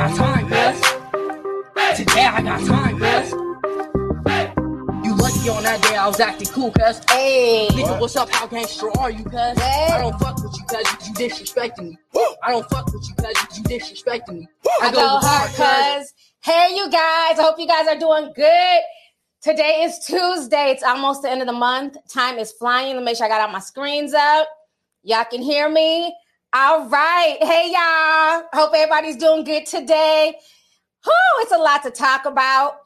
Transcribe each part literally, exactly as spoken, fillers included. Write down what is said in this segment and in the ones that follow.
got time, cuz. Today I got time, cuz. You lucky on that day I was acting cool, cuz. Hey. Nigga, what's up? How gangster are you, cuz? Hey. I don't fuck with you, cuz. You disrespecting me. I don't fuck with you, cuz. You disrespecting me. I, I go, go hard, cuz. Hey, you guys. I hope you guys are doing good. Today is Tuesday. It's almost the end of the month. Time is flying. Let me make sure I got all my screens up. Y'all can hear me. All right. Hey, y'all. Hope everybody's doing good today. Whew, it's a lot to talk about.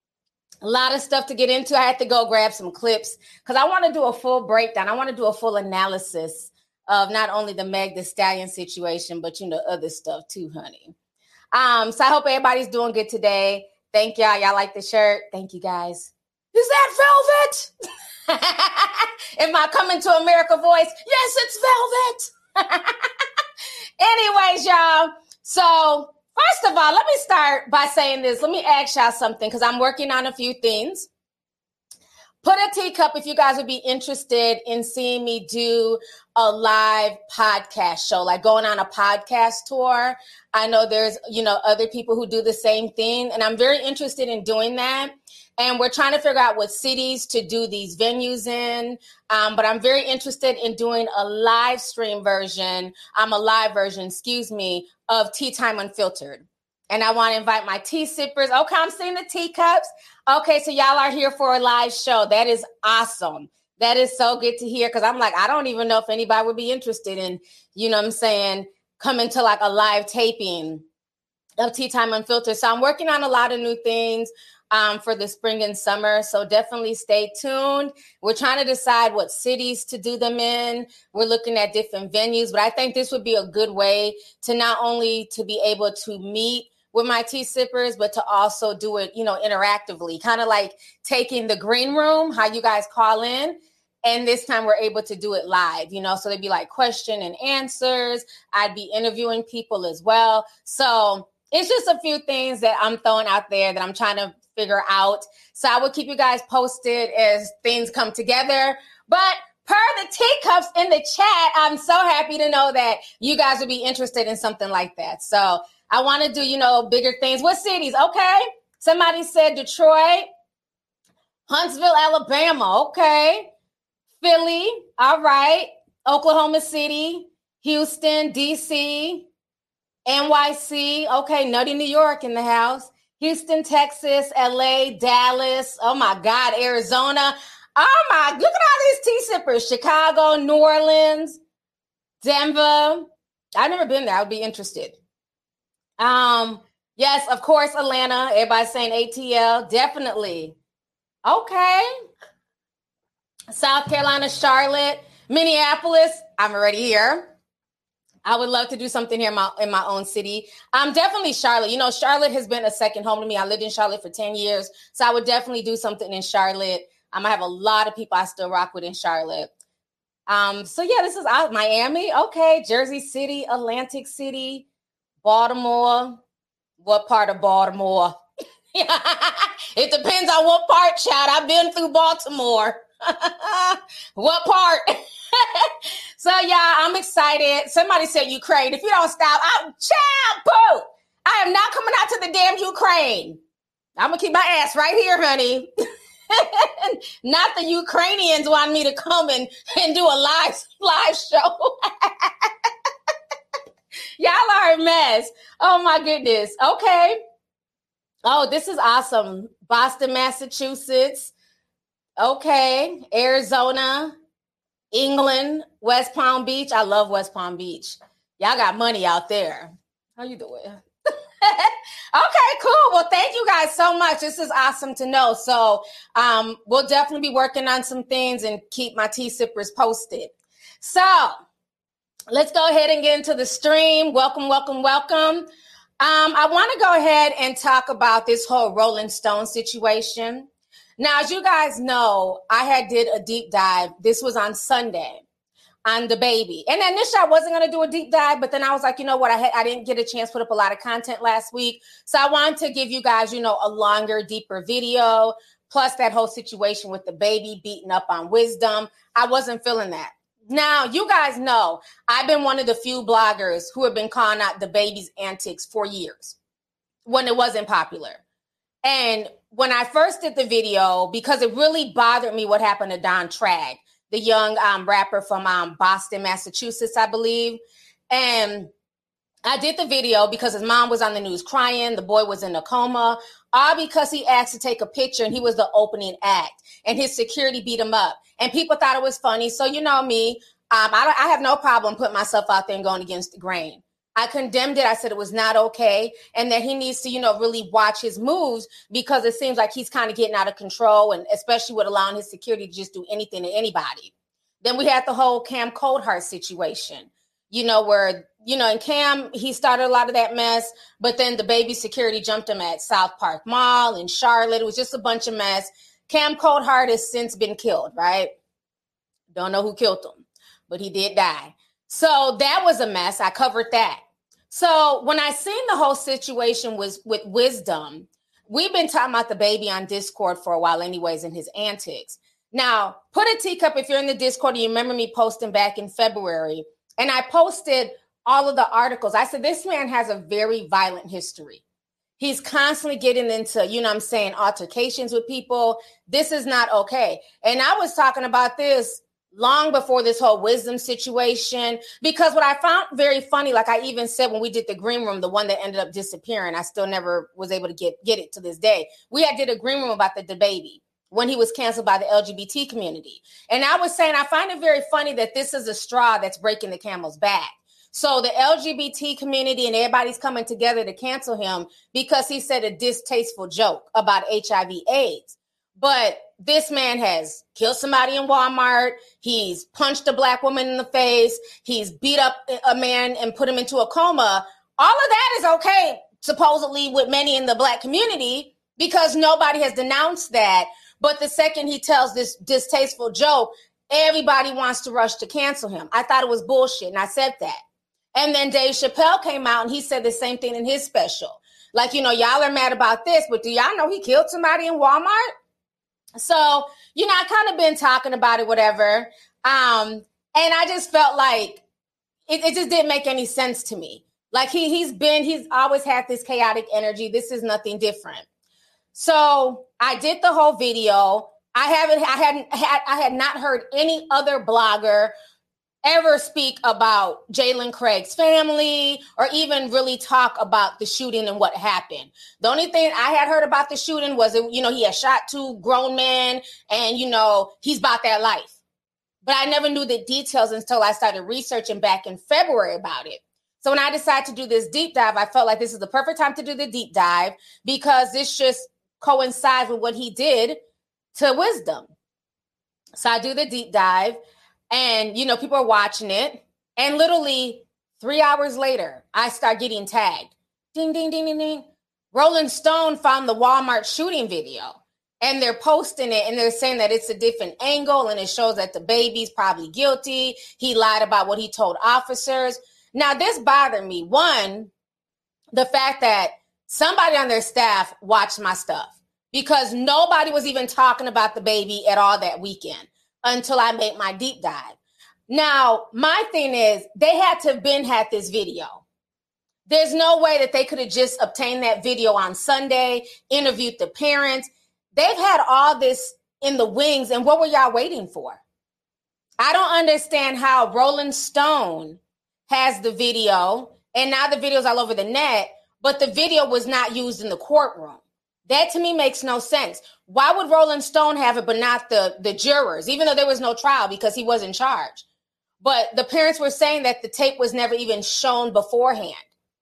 A lot of stuff to get into. I had to go grab some clips because I want to do a full breakdown. I want to do a full analysis of not only the Meg Thee Stallion situation, but, you know, other stuff too, honey. Um, so I hope everybody's doing good today. Thank y'all. Y'all like the shirt? Thank you, guys. Is that velvet? In my Coming to America voice, yes, it's velvet. Anyways, y'all. So first of all, let me start by saying this. Let me ask y'all something because I'm working on a few things. Put a teacup if you guys would be interested in seeing me do a live podcast show, like going on a podcast tour. I know there's, you know, other people who do the same thing, and I'm very interested in doing that. And we're trying to figure out what cities to do these venues in. Um, but I'm very interested in doing a live stream version, um, a live version, excuse me, of Tea Time Unfiltered. And I want to invite my tea sippers. Okay, I'm seeing the teacups. Okay, so y'all are here for a live show. That is awesome. That is so good to hear because I'm like, I don't even know if anybody would be interested in, you know what I'm saying, coming to like a live taping of Tea Time Unfiltered. So I'm working on a lot of new things um, for the spring and summer. So definitely stay tuned. We're trying to decide what cities to do them in. We're looking at different venues, but I think this would be a good way to not only to be able to meet with my tea sippers, but to also do it, you know, interactively, kind of like taking the green room, how you guys call in. And this time we're able to do it live, you know, so they'd be like question and answers. I'd be interviewing people as well. So it's just a few things that I'm throwing out there that I'm trying to figure out. So I will keep you guys posted as things come together. But per the teacups in the chat, I'm so happy to know that you guys would be interested in something like that. So I want to do, you know, bigger things. What cities? Okay. Somebody said Detroit, Huntsville, Alabama. Okay. Philly. All right. Oklahoma City, Houston, D C, N Y C. Okay. Nutty, New York in the house. Houston, Texas, L A, Dallas. Oh my God. Arizona. Oh my, look at all these tea sippers. Chicago, New Orleans, Denver. I've never been there. I would be interested. Um, yes, of course, Atlanta. Everybody's saying A T L. Definitely. Okay. South Carolina, Charlotte, Minneapolis. I'm already here. I would love to do something here in my, in my own city. Um, definitely Charlotte. You know, Charlotte has been a second home to me. I lived in Charlotte for ten years. So I would definitely do something in Charlotte. Um, I have a lot of people I still rock with in Charlotte. Um, so yeah, this is out Miami. Okay. Jersey City, Atlantic City, Baltimore. What part of Baltimore? It depends on what part, child. I've been through Baltimore. What part? So yeah, I'm excited. Somebody said Ukraine. If you don't stop, I'm child boo. I am not coming out to the damn Ukraine. I'm gonna keep my ass right here, honey. Not the Ukrainians want me to come and, and do a live live show. Y'all are a mess. Oh my goodness. Okay. Oh, this is awesome. Boston, Massachusetts. Okay. Arizona, England, West Palm Beach. I love West Palm Beach. Y'all got money out there. How you doing? Okay, cool. Well, thank you guys so much. This is awesome to know. So um, we'll definitely be working on some things and keep my tea sippers posted. So let's go ahead and get into the stream. Welcome, welcome, welcome. Um, I want to go ahead and talk about this whole Rolling Stone situation. Now, as you guys know, I had did a deep dive. This was on Sunday on the baby. And initially I wasn't going to do a deep dive, but then I was like, you know what? I had, I didn't get a chance to put up a lot of content last week. So I wanted to give you guys, you know, a longer, deeper video, plus that whole situation with the baby beating up on Wisdom. I wasn't feeling that. Now, you guys know I've been one of the few bloggers who have been calling out the baby's antics for years. when it wasn't popular. And when I first did the video, because it really bothered me what happened to Don Tragg, the young um, rapper from um, Boston, Massachusetts, I believe. And I did the video because his mom was on the news crying. The boy was in a coma, all because he asked to take a picture and he was the opening act and his security beat him up. And people thought it was funny. So, you know me, um, I, don't, I have no problem putting myself out there and going against the grain. I condemned it. I said it was not okay and that he needs to, you know, really watch his moves because it seems like he's kind of getting out of control and especially with allowing his security to just do anything to anybody. Then we had the whole Cam Coldheart situation, you know, where, you know, and Cam, he started a lot of that mess, but then the baby security jumped him at South Park Mall in Charlotte. It was just a bunch of mess. Cam Coldheart has since been killed, right? Don't know who killed him, but he did die. So that was a mess. I covered that. So when I seen the whole situation was with Wisdom, we've been talking about the baby on Discord for a while anyways and his antics. Now, put a teacup if you're in the Discord and you remember me posting back in February. And I posted all of the articles. I said, this man has a very violent history. He's constantly getting into, you know what I'm saying, altercations with people. This is not okay. And I was talking about this long before this whole Wisdom situation, because what I found very funny, like I even said when we did the green room, the one that ended up disappearing, I still never was able to get, get it to this day. We had did a green room about the DaBaby when he was canceled by the L G B T community. And I was saying, I find it very funny that this is a straw that's breaking the camel's back. So the L G B T community and everybody's coming together to cancel him because he said a distasteful joke about H I V AIDS. But this man has killed somebody in Walmart. He's punched a black woman in the face. He's beat up a man and put him into a coma. All of that is okay, supposedly, with many in the black community because nobody has denounced that. But the second he tells this distasteful joke, everybody wants to rush to cancel him. I thought it was bullshit, and I said that. And then Dave Chappelle came out, and he said the same thing in his special. Like, you know, y'all are mad about this, but do y'all know he killed somebody in Walmart? So, you know, I kind of been talking about it, whatever. Um, and I just felt like it, it just didn't make any sense to me. Like he, he's been, he's always had this chaotic energy. This is nothing different. So I did the whole video. I haven't, I hadn't had, I had not heard any other blogger ever speak about Jalen Craig's family or even really talk about the shooting and what happened. The only thing I had heard about the shooting was, you know, he had shot two grown men and, you know, he's about that life. But I never knew the details until I started researching back in February about it. So when I decided to do this deep dive, I felt like this is the perfect time to do the deep dive because this just coincides with what he did to Wisdom. So I do the deep dive. And, you know, people are watching it. And literally three hours later, I start getting tagged. Ding, ding, ding, ding, ding. Rolling Stone found the Walmart shooting video. And they're posting it and they're saying that it's a different angle. And it shows that the baby's probably guilty. He lied about what he told officers. Now, this bothered me. One, the fact that somebody on their staff watched my stuff. Because nobody was even talking about the baby at all that weekend. Until I made my deep dive. Now, my thing is, they had to have been had this video. There's no way that they could have just obtained that video on Sunday, interviewed the parents. They've had all this in the wings, and what were y'all waiting for? I don't understand how Rolling Stone has the video, and now the video's all over the net, but the video was not used in the courtroom. That to me makes no sense. Why would Rolling Stone have it, but not the, the jurors, even though there was no trial because he was in charge? But the parents were saying that the tape was never even shown beforehand.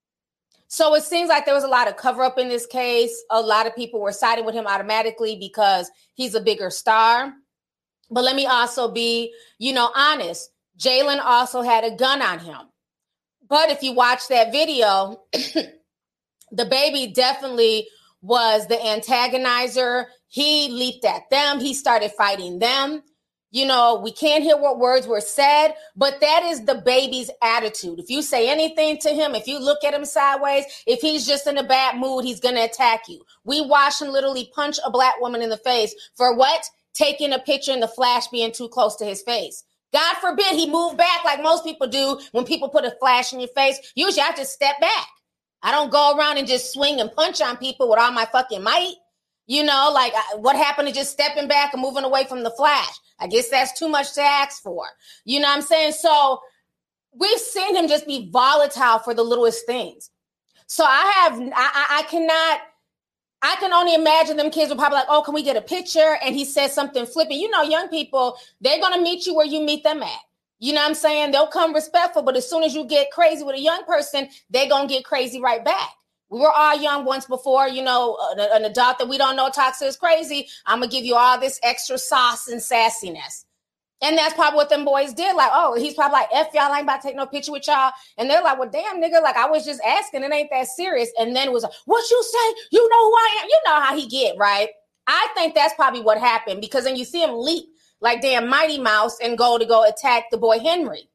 So it seems like there was a lot of cover up in this case. A lot of people were siding with him automatically because he's a bigger star. But let me also be, you know, honest. Jalen also had a gun on him. But if you watch that video, the baby definitely was the antagonizer. He leaped at them. He started fighting them. You know, we can't hear what words were said, but that is the baby's attitude. If you say anything to him, if you look at him sideways, if he's just in a bad mood, he's going to attack you. We watched him literally punch a black woman in the face for what? Taking a picture in the flash being too close to his face. God forbid he moved back like most people do when people put a flash in your face. Usually I just step back. I don't go around and just swing and punch on people with all my fucking might. You know, like what happened to just stepping back and moving away from the flash? I guess that's too much to ask for. You know what I'm saying? So we've seen him just be volatile for the littlest things. So I have, I, I cannot, I can only imagine them kids were probably like, oh, can we get a picture? And he says something flippant. You know, young people, they're going to meet you where you meet them at. You know what I'm saying? They'll come respectful, but as soon as you get crazy with a young person, they're going to get crazy right back. We were all young once before, you know, an, an adult that we don't know talks to us crazy. I'm going to give you all this extra sauce and sassiness. And that's probably what them boys did. Like, oh, he's probably like, F y'all, I ain't about to take no picture with y'all. And they're like, well, damn, nigga, like I was just asking. It ain't that serious. And then it was like, what you say? You know who I am? You know how he get, right? I think that's probably what happened because then you see him leap like damn Mighty Mouse and go to go attack the boy Henry.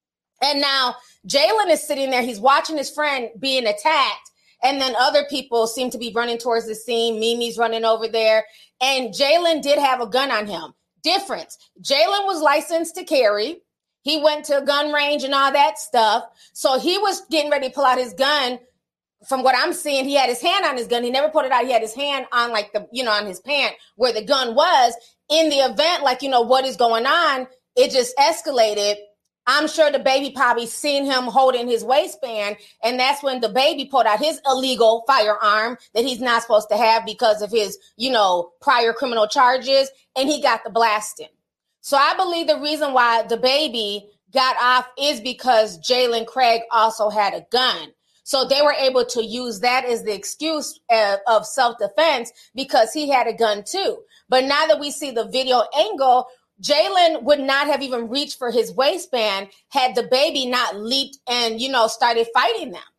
And now Jalen is sitting there. He's watching his friend being attacked. And then other people seem to be running towards the scene. Mimi's running over there. And Jalen did have a gun on him. Difference. Jalen was licensed to carry. He went to a gun range and all that stuff. So he was getting ready to pull out his gun. From what I'm seeing, he had his hand on his gun. He never put it out. He had his hand on like the, you know, on his pant where the gun was. In the event, like, you know, what is going on? It just escalated. I'm sure the baby probably seen him holding his waistband. And that's when the baby pulled out his illegal firearm that he's not supposed to have because of his, you know, prior criminal charges. And he got the blasting. So I believe the reason why the baby got off is because Jalen Craig also had a gun. So they were able to use that as the excuse uh, of self-defense because he had a gun too. But now that we see the video angle, Jalen would not have even reached for his waistband had the baby not leaped and, you know, started fighting them.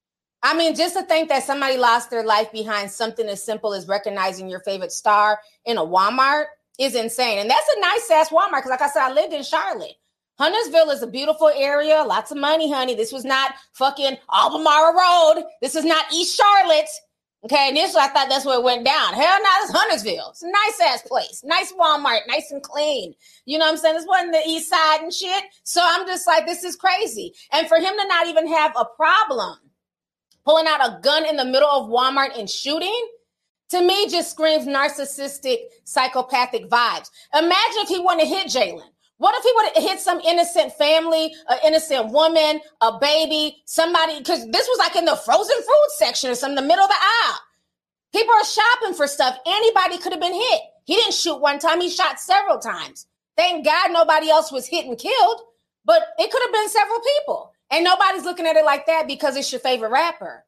I mean, just to think that somebody lost their life behind something as simple as recognizing your favorite star in a Walmart is insane. And that's a nice ass Walmart because like I said, I lived in Charlotte. Huntersville is a beautiful area. Lots of money, honey. This was not fucking Albemarle Road. This is not East Charlotte. Okay, initially I thought that's where it went down. Hell no, it's Huntersville. It's a nice ass place. Nice Walmart, nice and clean. You know what I'm saying? This wasn't the east side and shit. So I'm just like, this is crazy. And for him to not even have a problem pulling out a gun in the middle of Walmart and shooting, to me just screams narcissistic, psychopathic vibes. Imagine if he wouldn't have hit Jalen. What if he would have hit some innocent family, an innocent woman, a baby, somebody, because this was like in the frozen food section or something, in the middle of the aisle. People are shopping for stuff. Anybody could have been hit. He didn't shoot one time. He shot several times. Thank God nobody else was hit and killed, but it could have been several people. And nobody's looking at it like that because it's your favorite rapper.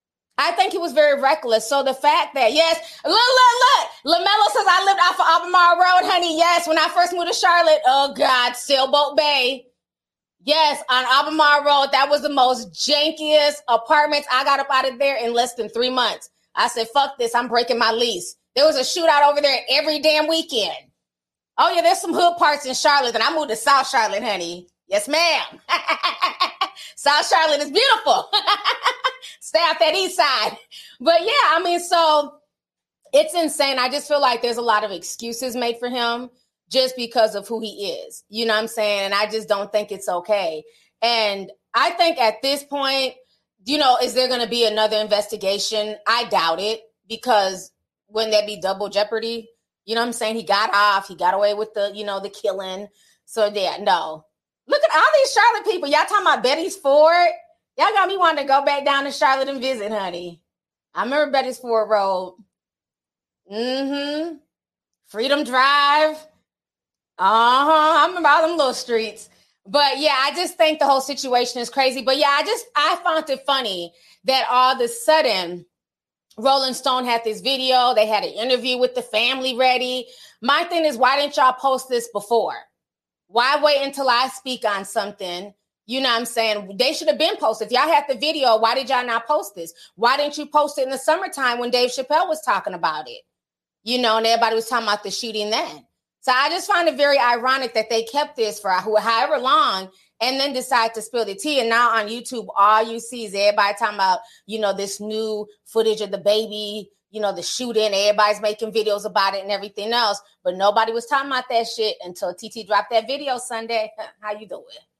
I think he was very reckless. So the fact that, yes, look, look, look, LaMelo says I lived off of Albemarle Road, honey. Yes, when I first moved to Charlotte, oh God, Sailboat Bay. Yes, on Albemarle Road, that was the most jankiest apartments. I got up out of there in less than three months. I said, fuck this, I'm breaking my lease. There was a shootout over there every damn weekend. Oh yeah, there's some hood parts in Charlotte, and I moved to South Charlotte, honey. Yes, ma'am. South Charlotte is beautiful. Stay off that east side. But yeah, I mean, so it's insane. I just feel like there's a lot of excuses made for him just because of who he is. You know what I'm saying? And I just don't think it's okay. And I think at this point, you know, is there going to be another investigation? I doubt it, because wouldn't that be double jeopardy? You know what I'm saying? He got off. He got away with the, you know, the killing. So yeah, no. Look at all these Charlotte people. Y'all talking about Betty's Ford? Y'all got me wanting to go back down to Charlotte and visit, honey. I remember Betty's Ford Road. Mm-hmm. Freedom Drive. Uh-huh. I remember all them little streets. But yeah, I just think the whole situation is crazy. But yeah, I just, I found it funny that all of a sudden Rolling Stone had this video. They had an interview with the family ready. My thing is, why didn't y'all post this before? Why wait until I speak on something? You know what I'm saying? They should have been posted. If y'all had the video, why did y'all not post this? Why didn't you post it in the summertime when Dave Chappelle was talking about it? You know, and everybody was talking about the shooting then. So I just find it very ironic that they kept this for however long and then decide to spill the tea. And now on YouTube, all you see is everybody talking about, you know, this new footage of the baby, you know, the shooting. Everybody's making videos about it and everything else. But nobody was talking about that shit until T T dropped that video Sunday. How you doing?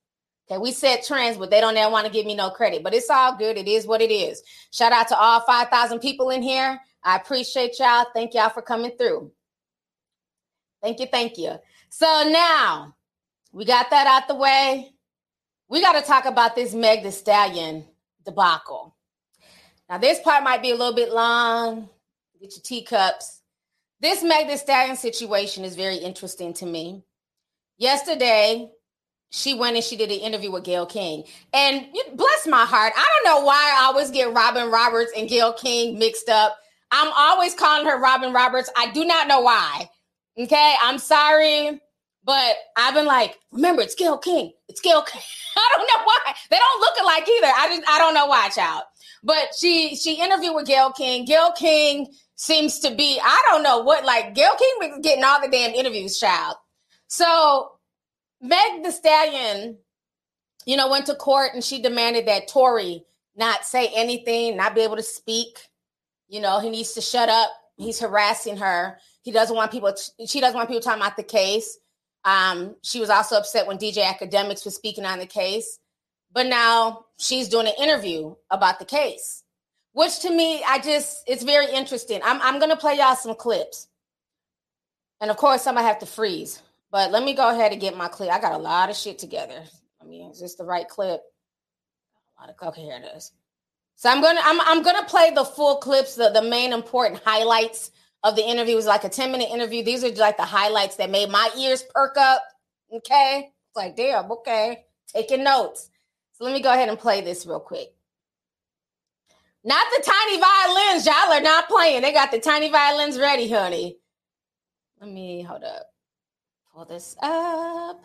Okay, we set trends, but they don't ever want to give me no credit. But it's all good. It is what it is. Shout out to all five thousand people in here. I appreciate y'all. Thank y'all for coming through. Thank you, thank you. So now we got that out the way. We got to talk about this Meg Thee Stallion debacle. Now, this part might be a little bit long. Get your teacups. This Meg Thee Stallion situation is very interesting to me. Yesterday, she went and she did an interview with Gayle King. And bless my heart, I don't know why I always get Robin Roberts and Gayle King mixed up. I'm always calling her Robin Roberts. I do not know why. Okay, I'm sorry. But I've been like, remember, it's Gayle King. It's Gayle King. I don't know why. They don't look alike either. I just, I don't know why, child. But she she interviewed with Gayle King. Gayle King seems to be, I don't know what, like, Gayle King was getting all the damn interviews, child. So Meg Thee Stallion, you know, went to court and she demanded that Tory not say anything, not be able to speak. You know, he needs to shut up. He's harassing her. He doesn't want people, she doesn't want people talking about the case. Um, she was also upset when D J Academics was speaking on the case. But now she's doing an interview about the case, which to me, I just, it's very interesting. I'm, I'm going to play y'all some clips. And of course, I'm going to have to freeze. But let me go ahead and get my clip. I got a lot of shit together. I mean, is this the right clip? A lot of, okay, here it is. So I'm gonna I'm I'm gonna play the full clips, the, the main important highlights of the interview. It was like a ten minute interview. These are like the highlights that made my ears perk up. Okay, it's like damn. Okay, taking notes. So let me go ahead and play this real quick. Not the tiny violins, y'all are not playing. They got the tiny violins ready, honey. Let me hold up. Pull this up.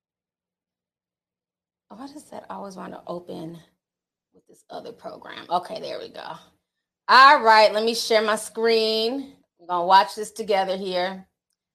Why does that always want to open with this other program? Okay, there we go. All right, let me share my screen. We're going to watch this together here.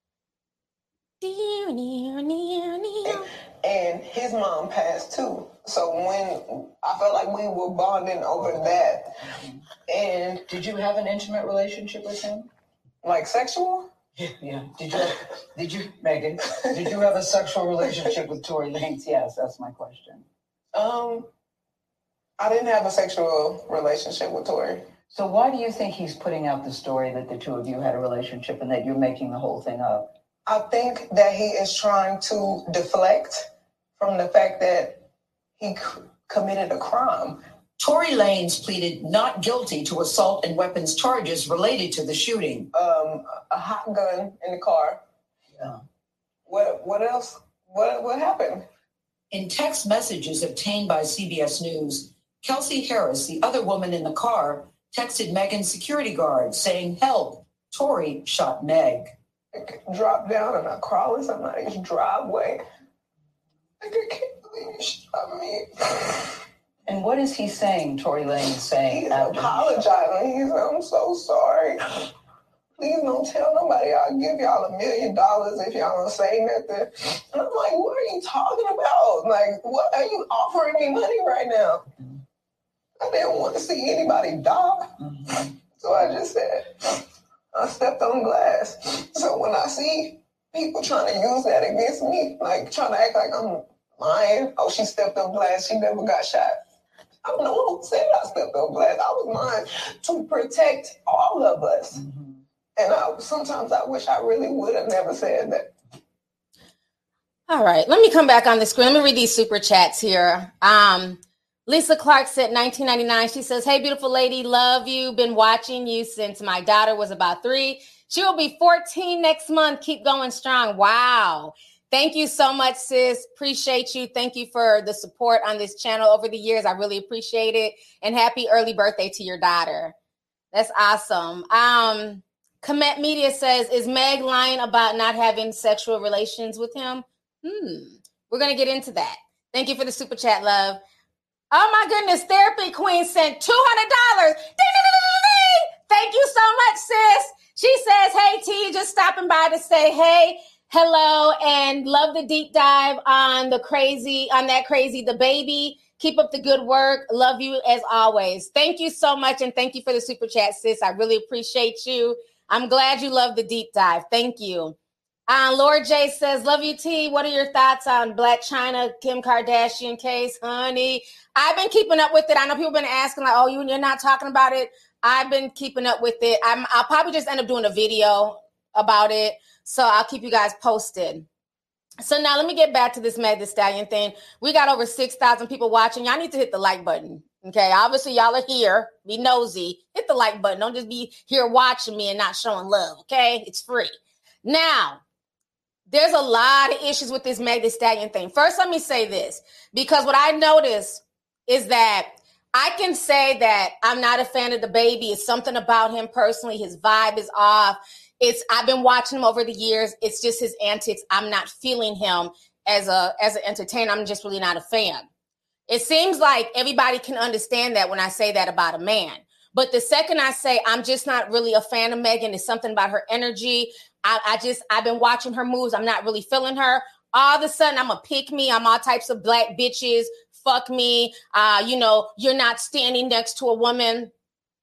And his mom passed too. So when I felt like we were bonding over that. And did you have an intimate relationship with him? Like sexual? Yeah. Did you, did you, Megan, did you have a sexual relationship with Tory Lanez? Yes, that's my question. Um, I didn't have a sexual relationship with Tory. So why do you think he's putting out the story that the two of you had a relationship and that you're making the whole thing up? I think that he is trying to deflect from the fact that he c- committed a crime. Tory Lanez pleaded not guilty to assault and weapons charges related to the shooting. Um, a hot gun in the car. Yeah. What? What else? What? What happened? In text messages obtained by C B S News, Kelsey Harris, the other woman in the car, texted Megan's security guard saying, "Help! Tory shot Meg." I dropped down and I crawled in somebody's driveway. Like, I can't believe you shot me. And what is he saying, Tory Lanez saying? He's apologizing. He's, I'm so sorry. Please don't tell nobody. I'll give y'all a million dollars if y'all don't say nothing. And I'm like, what are you talking about? Like, what are you offering me money right now? I didn't want to see anybody die. Mm-hmm. So I just said, I stepped on glass. So when I see people trying to use that against me, like trying to act like I'm lying, oh, she stepped on glass, she never got shot. I don't know who said I stepped on glass. I was lying to protect all of us. Mm-hmm. And I, sometimes I wish I really would have never said that. All right, let me come back on the screen. Let me read these super chats here. Um, Lisa Clark said nineteen ninety-nine. She says, "Hey, beautiful lady, love you. Been watching you since my daughter was about three. She will be fourteen next month. Keep going strong." Wow. Thank you so much, sis. Appreciate you. Thank you for the support on this channel over the years. I really appreciate it. And happy early birthday to your daughter. That's awesome. Um, Comet Media says, "Is Meg lying about not having sexual relations with him?" Hmm. We're going to get into that. Thank you for the super chat, love. Oh my goodness, Therapy Queen sent two hundred dollars. Ding, ding, ding, ding, ding. Thank you so much, sis. She says, "Hey, T, just stopping by to say hey, hello, and love the deep dive on the crazy, on that crazy, the baby. Keep up the good work. Love you as always." Thank you so much, and thank you for the super chat, sis. I really appreciate you. I'm glad you love the deep dive. Thank you. Uh, Laura J says, love you, T. What are your thoughts on Blac Chyna, Kim Kardashian case, honey? I've been keeping up with it. I know people have been asking, like, oh, you, you're not talking about it. I've been keeping up with it. I'm, I'll probably just end up doing a video about it. So I'll keep you guys posted. So now let me get back to this Meg Thee Stallion thing. We got over six thousand people watching. Y'all need to hit the like button. Okay, obviously y'all are here. Be nosy. Hit the like button. Don't just be here watching me and not showing love. Okay, it's free. Now, there's a lot of issues with this Meg Thee Stallion thing. First, let me say this, because what I noticed is that I can say that I'm not a fan of the baby. It's something about him personally. His vibe is off. It's I've been watching him over the years. It's just his antics. I'm not feeling him as a as an entertainer. I'm just really not a fan. It seems like everybody can understand that when I say that about a man. But the second I say I'm just not really a fan of Megan, it's something about her energy. I, I just I've been watching her moves. I'm not really feeling her. All of a sudden, I'm a pick me. I'm all types of black bitches. Fuck me. Uh, you know, you're not standing next to a woman.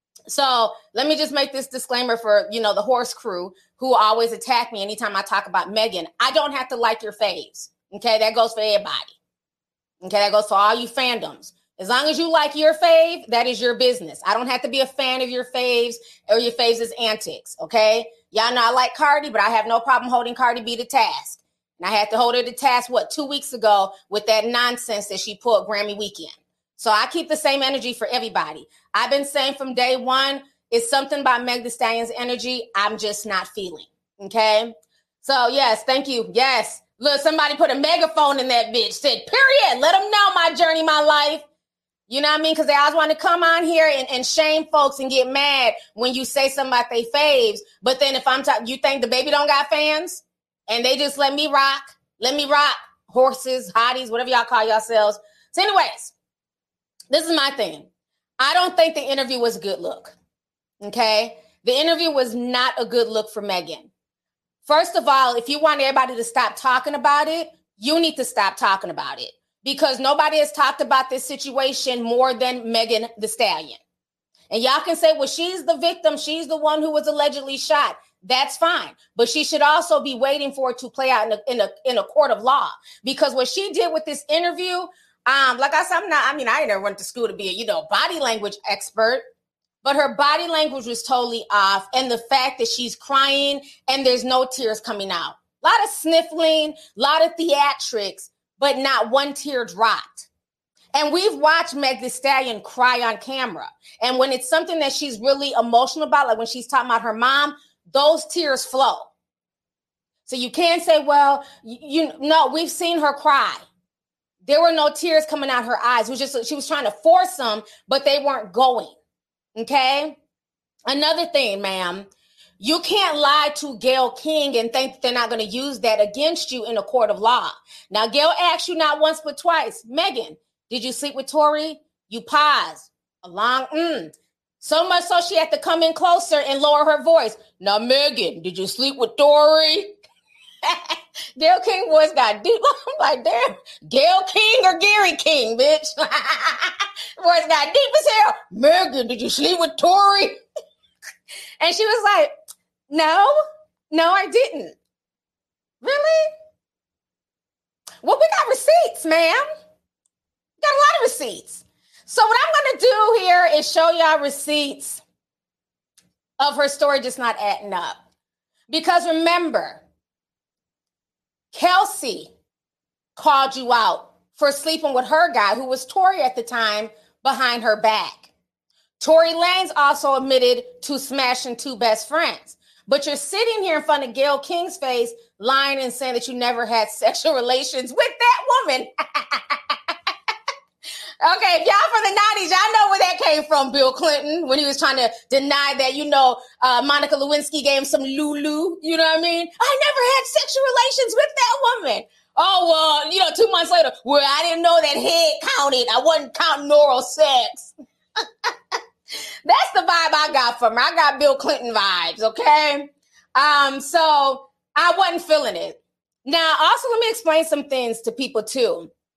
So let me just make this disclaimer for, you know, the horse crew who always attack me anytime I talk about Megan. I don't have to like your faves. Okay, that goes for everybody. Okay, that goes for all you fandoms. As long as you like your fave, that is your business. I don't have to be a fan of your faves or your faves' antics. Okay, y'all know I like Cardi, but I have no problem holding Cardi B to task. And I had to hold her to task, what, two weeks ago with that nonsense that she pulled Grammy weekend. So I keep the same energy for everybody. I've been saying from day one, it's something about Meg Thee Stallion's energy I'm just not feeling, okay? So, yes, thank you. Yes. Look, somebody put a megaphone in that bitch, said, period, let them know my journey, my life. You know what I mean? Because they always want to come on here and, and shame folks and get mad when you say something about they faves. But then if I'm talking, you think the baby don't got fans? And they just let me rock, let me rock, horses, hotties, whatever y'all call yourselves. So anyways, this is my thing. I don't think the interview was a good look, okay? The interview was not a good look for Megan. First of all, if you want everybody to stop talking about it, you need to stop talking about it because nobody has talked about this situation more than Megan Thee Stallion. And y'all can say, well, she's the victim. She's the one who was allegedly shot. That's fine. But she should also be waiting for it to play out in a, in a, in a court of law because what she did with this interview, Um, like I said, I'm not, I mean, I never went to school to be a, you know, body language expert, but her body language was totally off. And the fact that she's crying and there's no tears coming out. A lot of sniffling, a lot of theatrics, but not one tear dropped. And we've watched Meg Thee Stallion cry on camera. And when it's something that she's really emotional about, like when she's talking about her mom, those tears flow. So you can't say, well, you, you no, we've seen her cry. There were no tears coming out her eyes. It was just, she was trying to force them, but they weren't going. Okay. Another thing, ma'am, you can't lie to Gayle King and think that they're not going to use that against you in a court of law. Now, Gayle asked you not once, but twice, Megan, did you sleep with Tory? You paused a long, mm. So much so she had to come in closer and lower her voice. Now, Megan, did you sleep with Tory? Gayle King voice got deep. I'm like, damn, Gayle King or Gary King, bitch. Voice got deep as hell. Megan, did you sleep with Tory? And she was like, no, no, I didn't. Really? Well, we got receipts, ma'am. We got a lot of receipts. So what I'm going to do here is show y'all receipts of her story just not adding up. Because remember, Kelsey called you out for sleeping with her guy, who was Tory at the time, behind her back. Tory Lanez also admitted to smashing two best friends. But you're sitting here in front of Gayle King's face, lying and saying that you never had sexual relations with that woman. Okay, if y'all from the nineties, y'all know where that came from, Bill Clinton, when he was trying to deny that, you know, uh, Monica Lewinsky gave him some Lulu, you know what I mean? I never had sexual relations with that woman. Oh, well, you know, two months later, well, I didn't know that head counted. I wasn't counting oral sex. That's the vibe I got from her. I got Bill Clinton vibes, okay? Um, so I wasn't feeling it. Now, also, let me explain some things to people, too.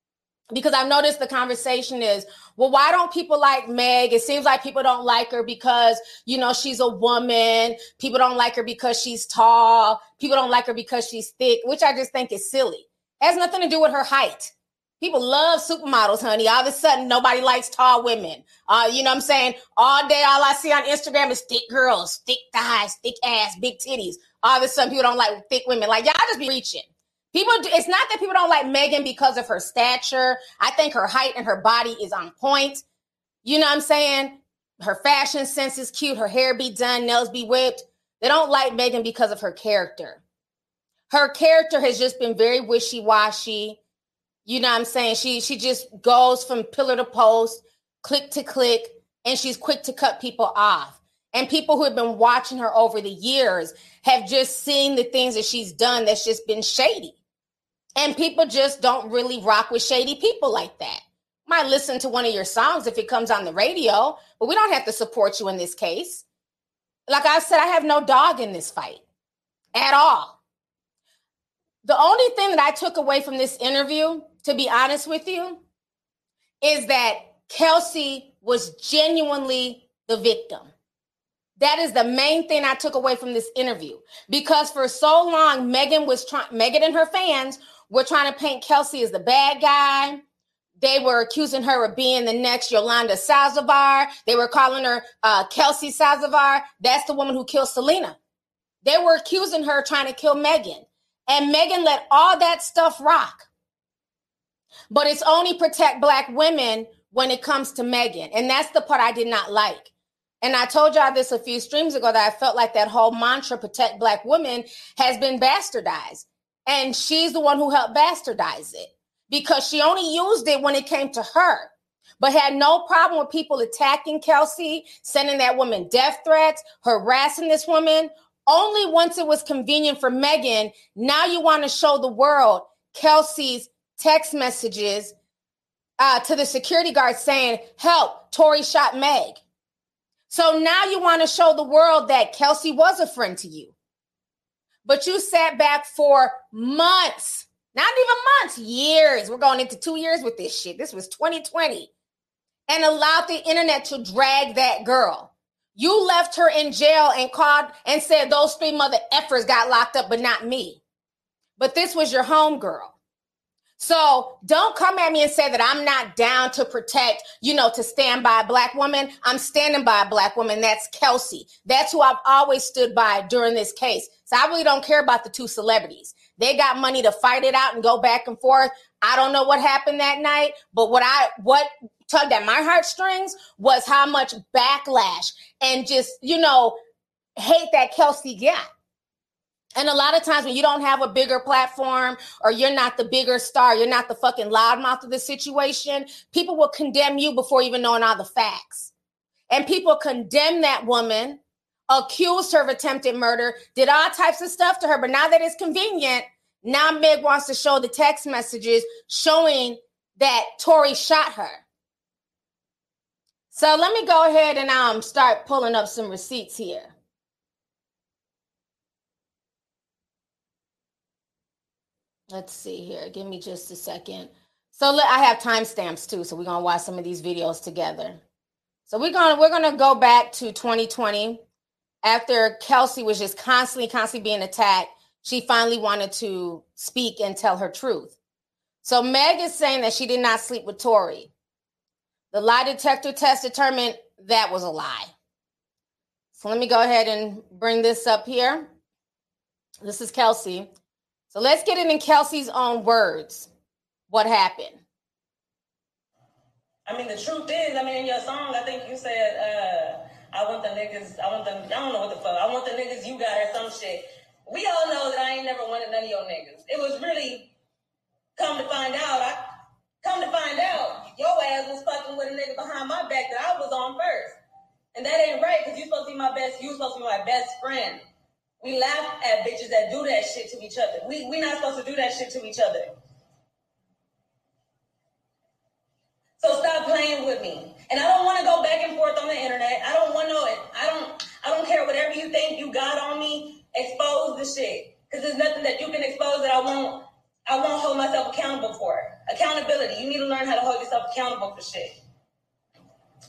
because I've noticed the conversation is, well, why don't people like Meg? It seems like people don't like her because, you know, she's a woman. People don't like her because she's tall. People don't like her because she's thick, which I just think is silly. It has nothing to do with her height. People love supermodels, honey. All of a sudden, nobody likes tall women. Uh, you know what I'm saying? All day, all I see on Instagram is thick girls, thick thighs, thick ass, big titties. All of a sudden, people don't like thick women. Like, y'all just be reaching. People, it's not that people don't like Megan because of her stature. I think her height and her body is on point. You know what I'm saying? Her fashion sense is cute. Her hair be done, nails be whipped. They don't like Megan because of her character. Her character has just been very wishy-washy. You know what I'm saying? She she just goes from pillar to post, click to click, and she's quick to cut people off. And people who have been watching her over the years have just seen the things that she's done that's just been shady. And people just don't really rock with shady people like that. Might listen to one of your songs if it comes on the radio, but we don't have to support you in this case. Like I said, I have no dog in this fight at all. The only thing that I took away from this interview, to be honest with you, is that Kelsey was genuinely the victim. That is the main thing I took away from this interview, because for so long, Megan was trying, Megan and her fans were trying to paint Kelsey as the bad guy. They were accusing her of being the next Yolanda Salazar. They were calling her uh, Kelsey Salazar. That's the woman who killed Selena. They were accusing her of trying to kill Megan. And Megan let all that stuff rock. But it's only protect Black women when it comes to Megan. And that's the part I did not like. And I told y'all this a few streams ago that I felt like that whole mantra, protect Black women, has been bastardized. And she's the one who helped bastardize it, because she only used it when it came to her, but had no problem with people attacking Kelsey, sending that woman death threats, harassing this woman. Only once it was convenient for Megan, now you want to show the world Kelsey's text messages uh, to the security guard saying, help, Tory shot Meg. So now you want to show the world that Kelsey was a friend to you. But you sat back for months, not even months, years. We're going into two years with this shit. This was twenty twenty. And allowed the internet to drag that girl. You left her in jail and called and said those three mother effers got locked up, but not me. But this was your homegirl. So don't come at me and say that I'm not down to protect, you know, to stand by a Black woman. I'm standing by a Black woman. That's Kelsey. That's who I've always stood by during this case. So I really don't care about the two celebrities. They got money to fight it out and go back and forth. I don't know what happened that night, but what I, what tugged at my heartstrings was how much backlash and just, you know, hate that Kelsey got. And a lot of times when you don't have a bigger platform, or you're not the bigger star, you're not the fucking loudmouth of the situation, people will condemn you before even knowing all the facts. And people condemn that woman, accused her of attempted murder, did all types of stuff to her. But now that it's convenient, now Meg wants to show the text messages showing that Tory shot her. So let me go ahead and um start pulling up some receipts here. Let's see here. Give me just a second. So let, I have timestamps too, so we're gonna watch some of these videos together. So we're gonna we're gonna go back to twenty twenty, after Kelsey was just constantly, constantly being attacked. She finally wanted to speak and tell her truth. So Meg is saying that she did not sleep with Tory. The lie detector test determined that was a lie. So let me go ahead and bring this up here. This is Kelsey. So let's get it in Kelsey's own words. What happened? I mean, the truth is, I mean, in your song, I think you said, uh, I want the niggas, I want them, I don't know what the fuck, I want the niggas you got or some shit. We all know that I ain't never wanted none of your niggas. It was really, come to find out, I come to find out, your ass was fucking with a nigga behind my back that I was on first. And that ain't right, because you supposed to be my best, you supposed to be my best friend. We laugh at bitches that do that shit to each other. We we not supposed to do that shit to each other. So stop playing with me. And I don't want to go back and forth on the internet. I don't want to know it. I don't I don't care whatever you think you got on me. Expose the shit. Because there's nothing that you can expose that I won't I won't hold myself accountable for. Accountability. You need to learn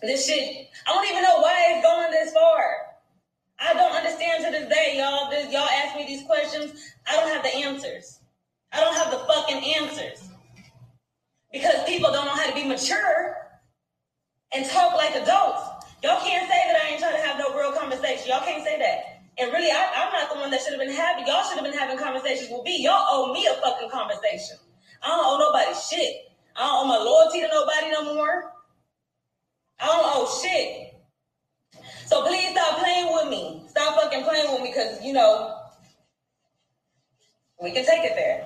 This shit, I don't even know why it's going this far. I don't understand to this day, y'all. This, y'all ask me these questions. I don't have the answers. I don't have the fucking answers. Because people don't know how to be mature and talk like adults. Y'all can't say that I ain't trying to have no real conversation. Y'all can't say that. And really, I, I'm not the one that should have been having. Y'all should have been having conversations with me. Y'all owe me a fucking conversation. I don't owe nobody shit. I don't owe my loyalty to nobody no more. I don't owe shit. So please stop playing with me. Stop fucking playing with me because, you know, we can take it there.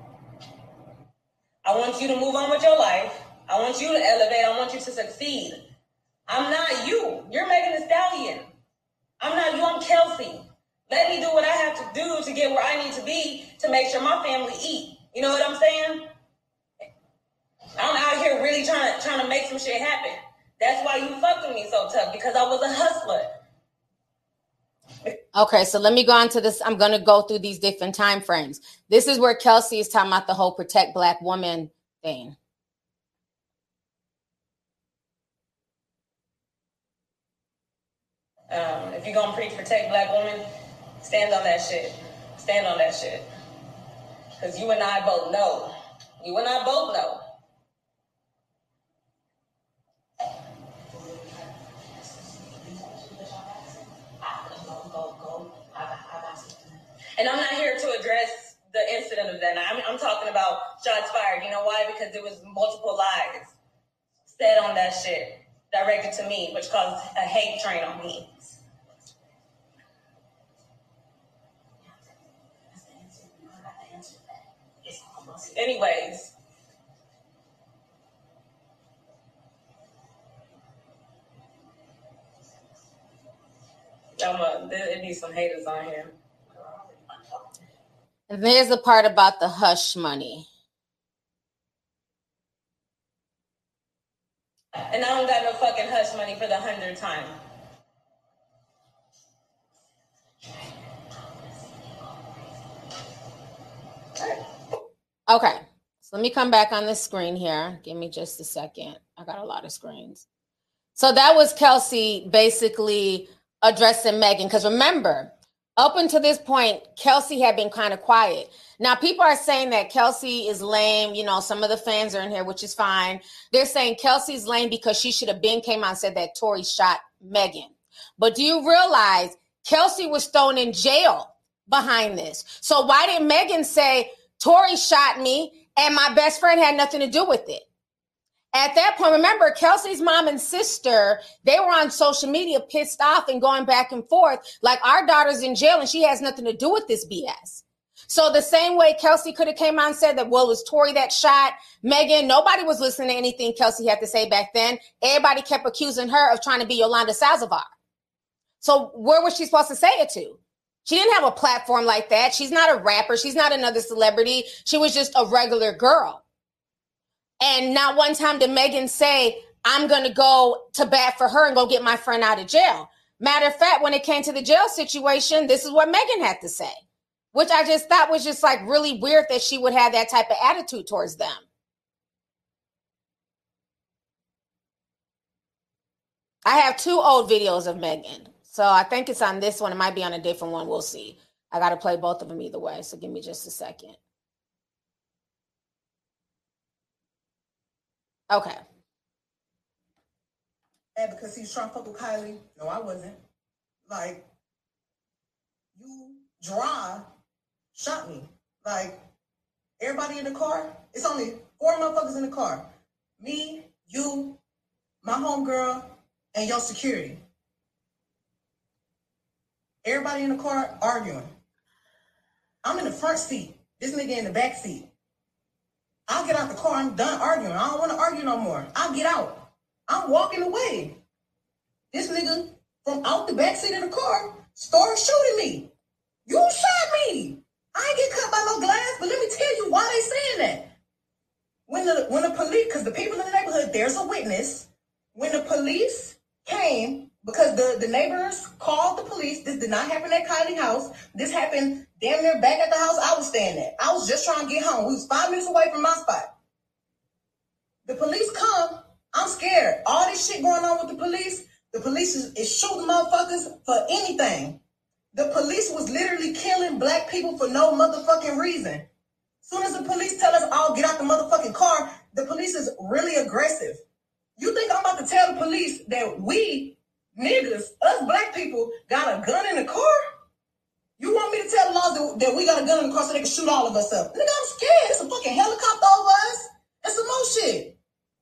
I want you to move on with your life. I want you to elevate. I want you to succeed. I'm not you. You're Megan Thee Stallion. I'm not you. I'm Kelsey. Let me do what I have to do to get where I need to be to make sure my family eat. You know what I'm saying? I'm out here really trying to, trying to make some shit happen. That's why you fucked with me so tough, because I was a hustler. Okay, so let me go on to this. I'm going to go through these different time frames. This is where Kelsey is talking about the whole protect black woman thing. Um, if you're going to preach protect black women, stand on that shit. Stand on that shit. Because you and I both know. You and I both know. And I'm not here to address the incident of that. I'm, I'm talking about shots fired. You know why? Because there was multiple lies said on that shit directed to me, which caused a hate train on me. Anyways. I'm a, there be some haters on here. And there's the part about the hush money. And I don't got no fucking hush money for the hundredth time. Okay, so let me come back on the screen here. Give me just a second. I got a lot of screens. So that was Kelsey basically addressing Megan. Because remember, up until this point, Kelsey had been kind of quiet. Now, people are saying that Kelsey is lame. You know, some of the fans are in here, which is fine. They're saying Kelsey's lame because she should have been came out and said that Tory shot Megan. But do you realize Kelsey was thrown in jail behind this? So why did Megan say Tory shot me and my best friend had nothing to do with it? At that point, remember, Kelsey's mom and sister, they were on social media pissed off and going back and forth like our daughter's in jail and she has nothing to do with this B S. So the same way Kelsey could have came out and said that, well, it was Tory that shot Megan. Nobody was listening to anything Kelsey had to say back then. Everybody kept accusing her of trying to be Yolanda Salazar. So where was she supposed to say it to? She didn't have a platform like that. She's not a rapper. She's not another celebrity. She was just a regular girl. And not one time did Megan say, I'm going to go to bat for her and go get my friend out of jail. Matter of fact, when it came to the jail situation, this is what Megan had to say, which I just thought was just like really weird that she would have that type of attitude towards them. I have two old videos of Megan. So I think it's on this one. It might be on a different one. We'll see. I got to play both of them either way. So give me just a second. Okay. And because he's trying to fuck with Kylie. No, I wasn't. Like, you dry shot me. Like, everybody in the car, it's only four motherfuckers in the car. Me, you, my homegirl, and your security. Everybody in the car arguing. I'm in the front seat. This nigga in the back seat. I'll get out the car. I'm done arguing. I don't want to argue no more. I'll get out. I'm walking away. This nigga from out the back seat of the car started shooting me. You shot me. I ain't get cut by no glass, but let me tell you why they saying that. When the when the police, because the people in the neighborhood, there's a witness. When the police came, because the, the neighbors called the police, this did not happen at Kylie house. This happened damn near back at the house I was staying at. I was just trying to get home. We was five minutes away from my spot. The police come. I'm scared. All this shit going on with the police, the police is, is shooting motherfuckers for anything. The police was literally killing black people for no motherfucking reason. As soon as the police tell us all get out the motherfucking car, the police is really aggressive. You think I'm about to tell the police that we, niggas, us black people, got a gun in the car? You want me to tell the laws that, that we got a gun in the car so they can shoot all of us up? Nigga, I'm scared. It's a fucking helicopter over us. And some more shit.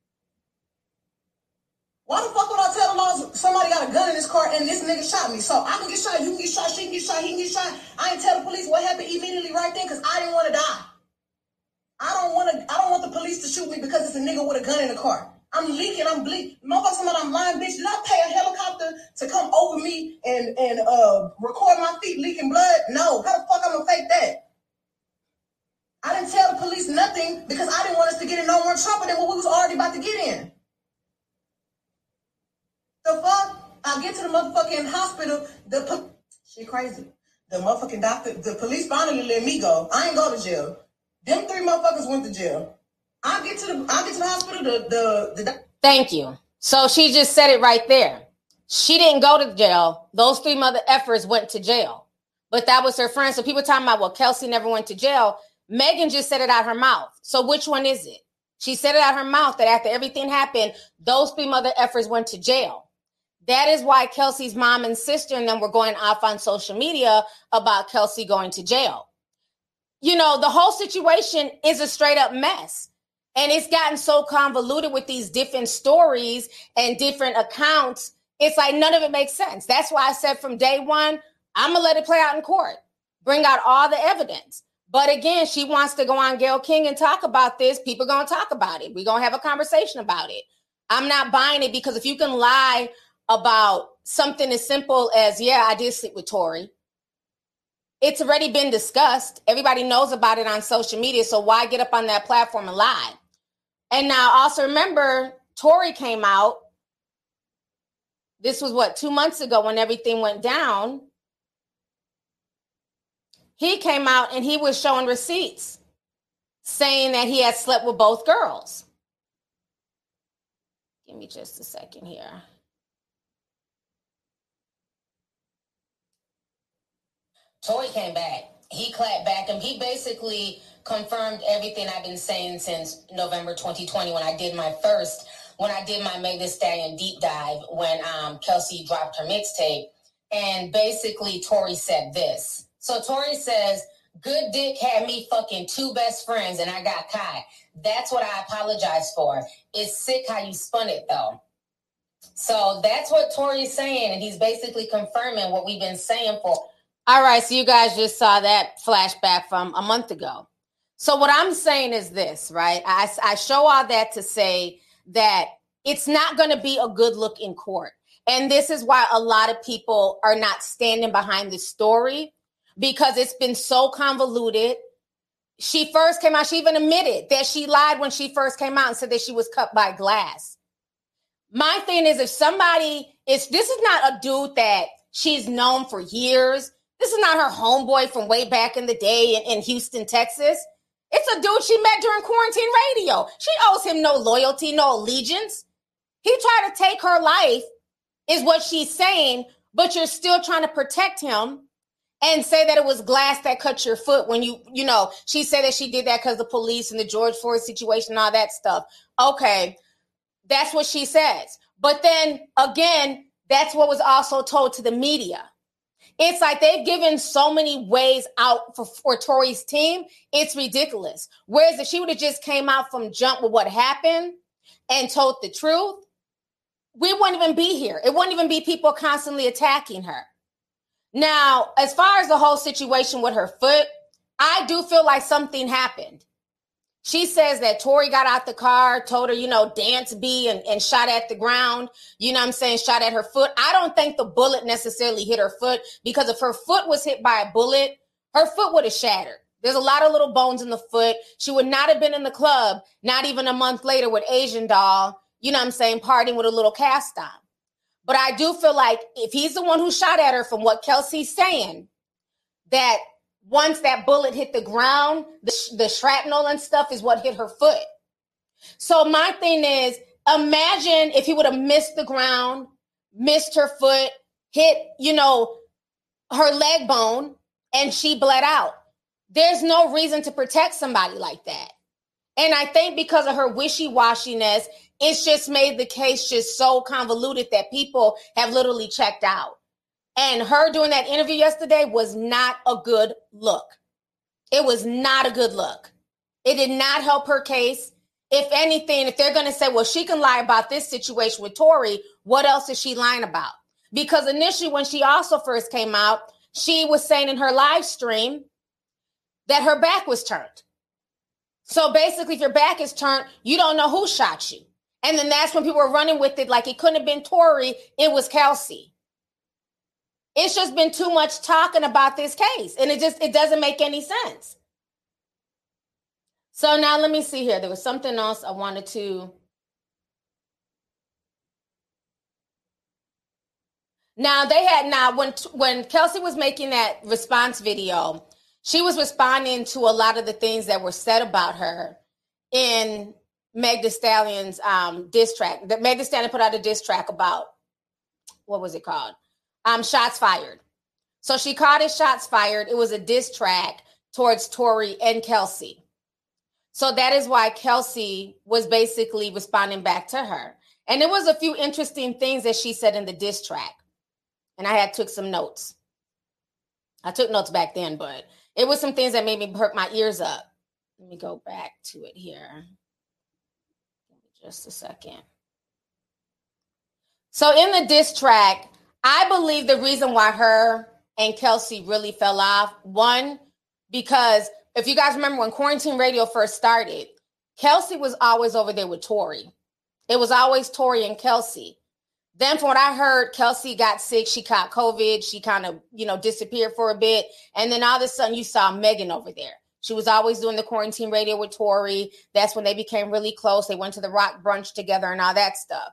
Why the fuck would I tell the laws somebody got a gun in this car and this nigga shot me? So I can get shot, you can get shot, she can get shot, he can get shot. I ain't tell the police what happened immediately right then because I didn't want to die. I don't want to. I don't want the police to shoot me because it's a nigga with a gun in the car. I'm leaking. I'm bleeding. Motherfucker, somebody, I'm lying, bitch. Did I pay a helicopter to come over me and and uh record my feet leaking blood? No. How the fuck I'm gonna fake that? I didn't tell the police nothing because I didn't want us to get in no more trouble than what we was already about to get in. The fuck? I get to the motherfucking hospital. The po- she crazy. The motherfucking doctor. The police finally let me go. I ain't go to jail. Them three motherfuckers went to jail. I get to the I get to the hospital. The the, the Thank you. So she just said it right there. She didn't go to jail. Those three mother effers went to jail. But that was her friend. So people talking about, well, Kelsey never went to jail. Megan just said it out her mouth. So which one is it? She said it out her mouth that after everything happened, those three mother effers went to jail. That is why Kelsey's mom and sister and them were going off on social media about Kelsey going to jail. You know, the whole situation is a straight up mess. And it's gotten so convoluted with these different stories and different accounts. It's like none of it makes sense. That's why I said from day one, I'm going to let it play out in court. Bring out all the evidence. But again, she wants to go on Gayle King and talk about this. People are going to talk about it. We're going to have a conversation about it. I'm not buying it because if you can lie about something as simple as, yeah, I did sleep with Tory. It's already been discussed. Everybody knows about it on social media. So why get up on that platform and lie? And now also remember, Tory came out. This was what, two months ago when everything went down. He came out and he was showing receipts saying that he had slept with both girls. Give me just a second here. Tory came back. He clapped back and he basically confirmed everything I've been saying since November twenty twenty when I did my first, when I did my Meg Thee Stallion deep dive when um, Kelsey dropped her mixtape. And basically Tory said this. So Tory says, good dick had me fucking two best friends and I got caught. That's what I apologize for. It's sick how you spun it though. So that's what Tory's saying. And he's basically confirming what we've been saying for. All right, so you guys just saw that flashback from a month ago. So what I'm saying is this, right? I, I show all that to say that it's not going to be a good look in court. And this is why a lot of people are not standing behind the story because it's been so convoluted. She first came out, she even admitted that she lied when she first came out and said that she was cut by glass. My thing is if somebody is, this is not a dude that she's known for years. This is not her homeboy from way back in the day in, in Houston, Texas. It's a dude she met during quarantine radio. She owes him no loyalty, no allegiance. He tried to take her life, is what she's saying, but you're still trying to protect him and say that it was glass that cut your foot when you, you know, she said that she did that because the police and the George Floyd situation and all that stuff. Okay, that's what she says. But then again, that's what was also told to the media. It's like they've given so many ways out for, for Tory's team. It's ridiculous. Whereas if she would have just came out from jump with what happened and told the truth, we wouldn't even be here. It wouldn't even be people constantly attacking her. Now, as far as the whole situation with her foot, I do feel like something happened. She says that Tory got out the car, told her, you know, dance B and, and shot at the ground. You know what I'm saying? Shot at her foot. I don't think the bullet necessarily hit her foot because if her foot was hit by a bullet, her foot would have shattered. There's a lot of little bones in the foot. She would not have been in the club, not even a month later with Asian Doll, you know what I'm saying, partying with a little cast on. But I do feel like if he's the one who shot at her from what Kelsey's saying, that once that bullet hit the ground, the, the shrapnel and stuff is what hit her foot. So my thing is, Imagine if he would have missed the ground, missed her foot, hit, you know, her leg bone, and she bled out. There's no reason to protect somebody like that. And I think because of her wishy-washiness, it's just made the case just so convoluted that people have literally checked out. And her doing that interview yesterday was not a good look. It was not a good look. It did not help her case. If anything, if they're going to say, well, she can lie about this situation with Tory, what else is she lying about? Because initially when she also first came out, she was saying in her live stream that her back was turned. So basically, if your back is turned, you don't know who shot you. And then that's when people were running with it like it couldn't have been Tory, it was Kelsey. It's just been too much talking about this case, and it just it doesn't make any sense. So now let me see here. There was something else I wanted to. Now they had now when when Kelsey was making that response video, she was responding to a lot of the things that were said about her in Meg Thee Stallion's um, diss track. That Meg Thee Stallion put out a diss track about, what was it called? Um, Shots Fired. So she called it Shots Fired. It was a diss track towards Tory and Kelsey. So that is why Kelsey was basically responding back to her. And there was a few interesting things that she said in the diss track. And I had took some notes. I took notes back then, but it was some things that made me perk my ears up. Let me go back to it here. Just a second. So in the diss track, I believe the reason why her and Kelsey really fell off, one, because if you guys remember when Quarantine Radio first started, Kelsey was always over there with Tory. It was always Tory and Kelsey. Then from what I heard, Kelsey got sick. She caught COVID. She kind of, you know, disappeared for a bit. And then all of a sudden you saw Megan over there. She was always doing the Quarantine Radio with Tory. That's when they became really close. They went to the rock brunch together and all that stuff.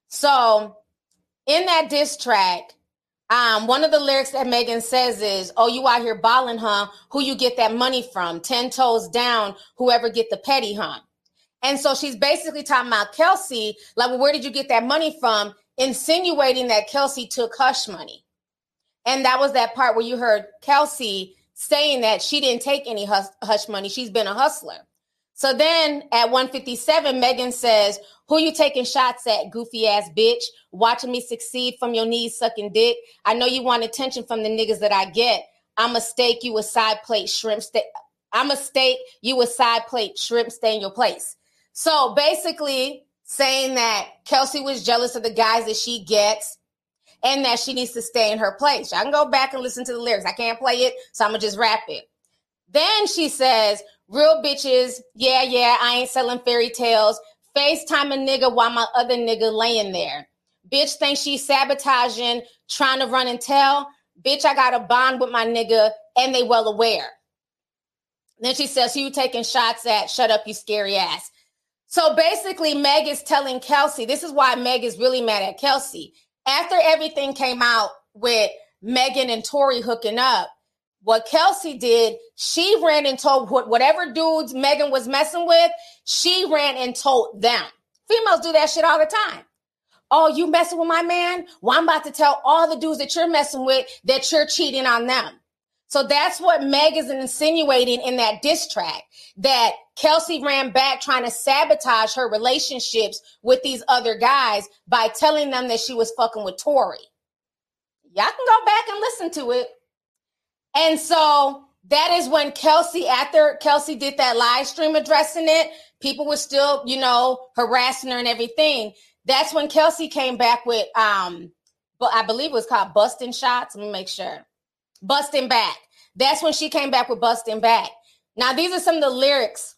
So in that diss track, um, one of the lyrics that Megan says is, oh, you out here balling, huh? Who you get that money from? Ten toes down, whoever get the petty, huh? And so she's basically talking about Kelsey, like, well, where did you get that money from? Insinuating that Kelsey took hush money. And that was that part where you heard Kelsey saying that she didn't take any hush, hush money. She's been a hustler. So then at one fifty-seven, Megan says, who you taking shots at, goofy ass bitch? Watching me succeed from your knees sucking dick. I know you want attention from the niggas that I get. I'm a steak, you a side plate, shrimp steak. I'm a steak, you a side plate, shrimp stay in your place. So basically saying that Kelsey was jealous of the guys that she gets and that she needs to stay in her place. I can go back and listen to the lyrics. I can't play it, so I'm going to just rap it. Then she says, real bitches, yeah, yeah, I ain't selling fairy tales. FaceTime a nigga while my other nigga laying there. Bitch thinks she's sabotaging, trying to run and tell. Bitch, I got a bond with my nigga, and they well aware. Then she says, who you taking shots at? Shut up, you scary ass. So basically, Meg is telling Kelsey, this is why Meg is really mad at Kelsey. After everything came out with Megan and Tory hooking up, what Kelsey did, she ran and told whatever dudes Megan was messing with, she ran and told them. Females do that shit all the time. Oh, you messing with my man? Well, I'm about to tell all the dudes that you're messing with that you're cheating on them. So that's what Meg is insinuating in that diss track, that Kelsey ran back trying to sabotage her relationships with these other guys by telling them that she was fucking with Tory. Y'all can go back and listen to it. And so that is when Kelsey, after Kelsey did that live stream addressing it, people were still, you know, harassing her and everything. That's when Kelsey came back with, um, but I believe it was called Busting Shots. Let me make sure. Busting Back. That's when she came back with Busting Back. Now, these are some of the lyrics.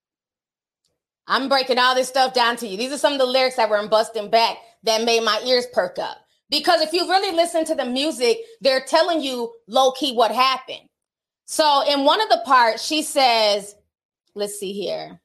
I'm breaking all this stuff down to you. These are some of the lyrics that were in Busting Back that made my ears perk up. Because if you really listen to the music, they're telling you low-key what happened. So in one of the parts, she says, let's see here.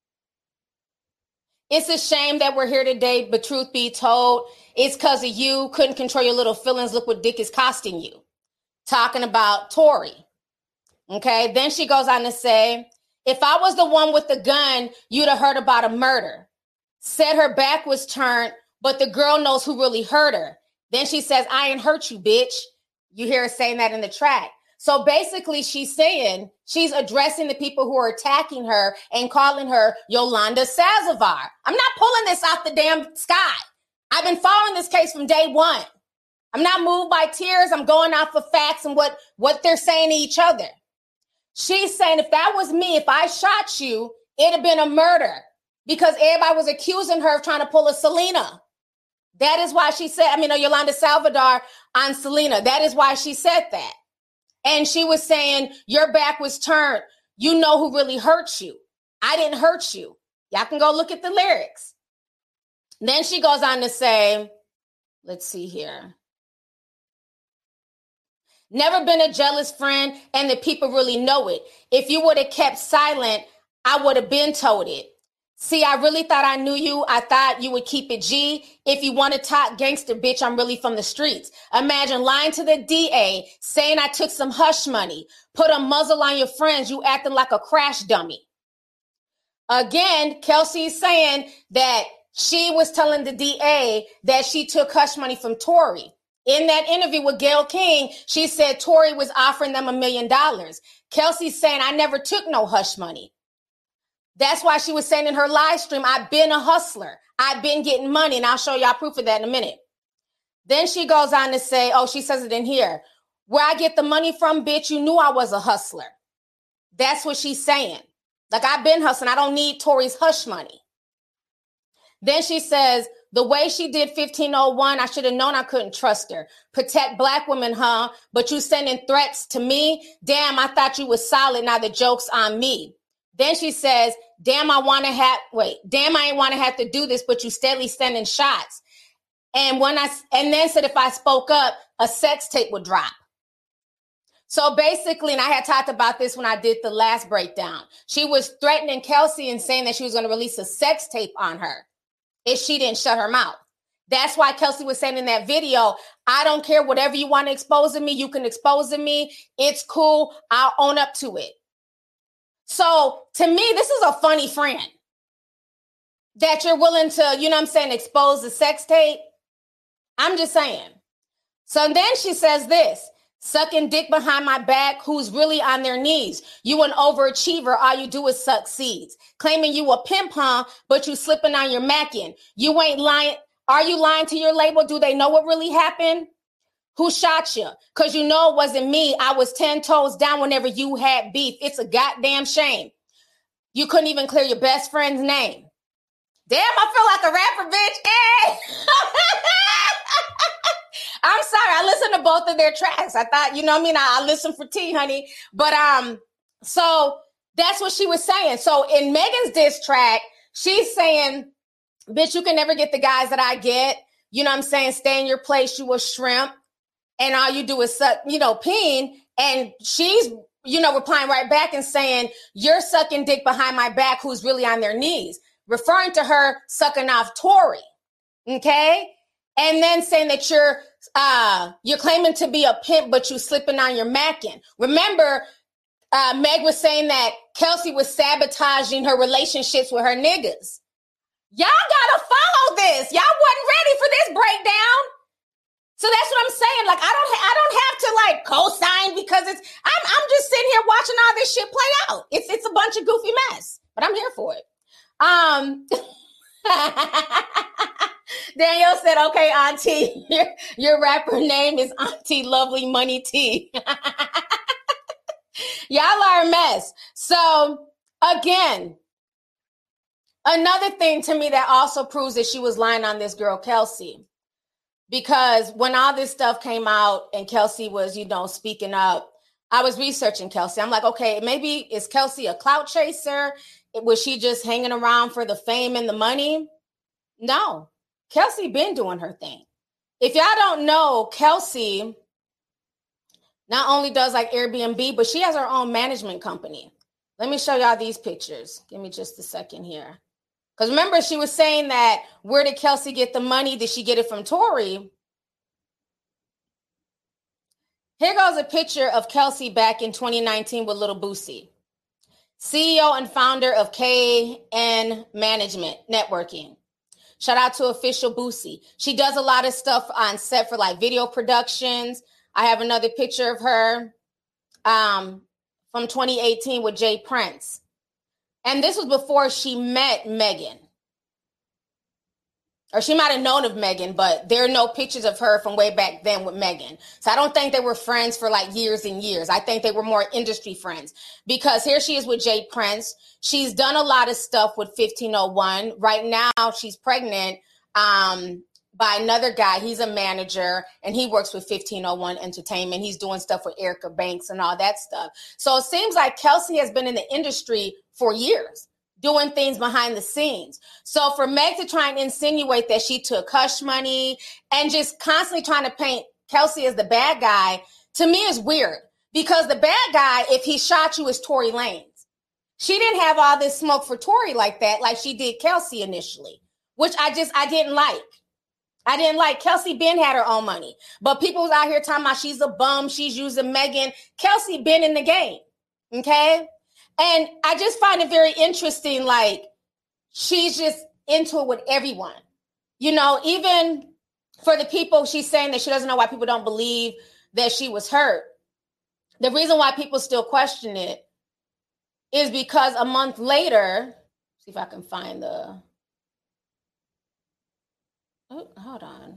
It's a shame that we're here today, but truth be told, it's because of you. Couldn't control your little feelings. Look what dick is costing you. Talking about Tory. Okay, then she goes on to say, if I was the one with the gun, you'd have heard about a murder. said her back was turned, but the girl knows who really hurt her. Then she says, I ain't hurt you, bitch. You hear her saying that in the track. So basically she's saying, she's addressing the people who are attacking her and calling her Yolanda Salazar. I'm not pulling this out the damn sky. I've been following this case from day one. I'm not moved by tears. I'm going off of facts and what, what they're saying to each other. She's saying, if that was me, if I shot you, it'd have been a murder because everybody was accusing her of trying to pull a Selena. That is why she said, I mean, no, Yolanda Salazar on Selena. That is why she said that. And she was saying, your back was turned. You know who really hurt you. I didn't hurt you. Y'all can go look at the lyrics. Then she goes on to say, let's see here. Never been a jealous friend, and the people really know it. If you would have kept silent, I would have been told it. See, I really thought I knew you. I thought you would keep it G. If you want to talk gangster, bitch, I'm really from the streets. Imagine lying to the D A, saying I took some hush money. Put a muzzle on your friends. You acting like a crash dummy. Again, Kelsey's saying that she was telling the D A that she took hush money from Tory. In that interview with Gayle King, she said Tory was offering them a million dollars. Kelsey's saying, I never took no hush money. That's why she was saying in her live stream, I've been a hustler. I've been getting money, and I'll show y'all proof of that in a minute. Then she goes on to say, oh, she says it in here. Where I get the money from, bitch, you knew I was a hustler. That's what she's saying. Like, I've been hustling. I don't need Tory's hush money. Then she says, the way she did fifteen oh one, I should have known I couldn't trust her. Protect black women, huh? But you sending threats to me? Damn, I thought you was solid. Now the joke's on me. Then she says, damn, I want to have, wait, damn, I ain't want to have to do this, but you steadily sending shots. And when I, and then said, if I spoke up, a sex tape would drop. So basically, and I had talked about this when I did the last breakdown, she was threatening Kelsey and saying that she was going to release a sex tape on her if she didn't shut her mouth. That's why Kelsey was saying in that video, I don't care, whatever you want to expose of me, you can expose of me. It's cool. I'll own up to it. So to me, this is a funny friend that you're willing to, you know what I'm saying, expose the sex tape. I'm just saying. So then she says this, sucking dick behind my back, who's really on their knees. You an overachiever, all you do is suck seeds. Claiming you a pimp, huh? But you slipping on your mackin'. You ain't lying. Are you lying to your label? Do they know what really happened? Who shot you? Because you know it wasn't me. I was ten toes down whenever you had beef. It's a goddamn shame. You couldn't even clear your best friend's name. Damn, I feel like a rapper, bitch. Hey! I'm sorry. I listened to both of their tracks. I thought, you know what I mean? I, I listened for tea, honey. But um, so that's what she was saying. So in Megan's diss track, she's saying, bitch, you can never get the guys that I get. You know what I'm saying? Stay in your place. You a shrimp. And all you do is suck, you know, peen. And she's, you know, replying right back and saying, you're sucking dick behind my back, who's really on their knees, referring to her sucking off Tory. Okay. And then saying that you're, uh, you're claiming to be a pimp, but you slipping on your mackin'. Remember, uh, Meg was saying that Kelsey was sabotaging her relationships with her niggas. Y'all gotta follow this. Y'all wasn't ready for this breakdown. So that's what I'm saying. Like, I don't, ha- I don't have to like co-sign because it's, I'm, I'm just sitting here watching all this shit play out. It's, it's a bunch of goofy mess, but I'm here for it. Um, Danielle said, okay, Auntie, your, your rapper name is Auntie Lovely Money T. Y'all are a mess. So again, another thing to me that also proves that she was lying on this girl, Kelsey. Because when all this stuff came out and Kelsey was, you know, speaking up, I was researching Kelsey. I'm like, okay, maybe is Kelsey a clout chaser? Was she just hanging around for the fame and the money? No, Kelsey been doing her thing. If y'all don't know, Kelsey not only does like Airbnb, but she has her own management company. Let me show y'all these pictures. Give me just a second here. Because remember, she was saying that, where did Kelsey get the money? Did she get it from Tory? Here goes a picture of Kelsey back in twenty nineteen with Little Boosie. C E O and founder of K N Management Networking. Shout out to Official Boosie. She does a lot of stuff on set for like video productions. I have another picture of her um, from twenty eighteen with Jay Prince. And this was before she met Megan. Or she might have known of Megan, but there are no pictures of her from way back then with Megan. So I don't think they were friends for like years and years. I think they were more industry friends, because here she is with Jay Prince. She's done a lot of stuff with fifteen oh one. Right now, she's pregnant um, by another guy. He's a manager, and he works with fifteen oh one Entertainment. He's doing stuff with Erica Banks and all that stuff. So it seems like Kelsey has been in the industry for years, doing things behind the scenes. So for Meg to try and insinuate that she took hush money and just constantly trying to paint Kelsey as the bad guy, to me is weird, because the bad guy, if he shot you, is Tory Lanez. She didn't have all this smoke for Tory like that, like she did Kelsey initially, which I just, I didn't like. I didn't like. Kelsey Ben had her own money, but people was out here talking about she's a bum, she's using Megan. Kelsey been in the game, okay? And I just find it very interesting, like, she's just into it with everyone. You know, even for the people, she's saying that she doesn't know why people don't believe that she was hurt. The reason why people still question it is because a month later, see if I can find the, oh, hold on.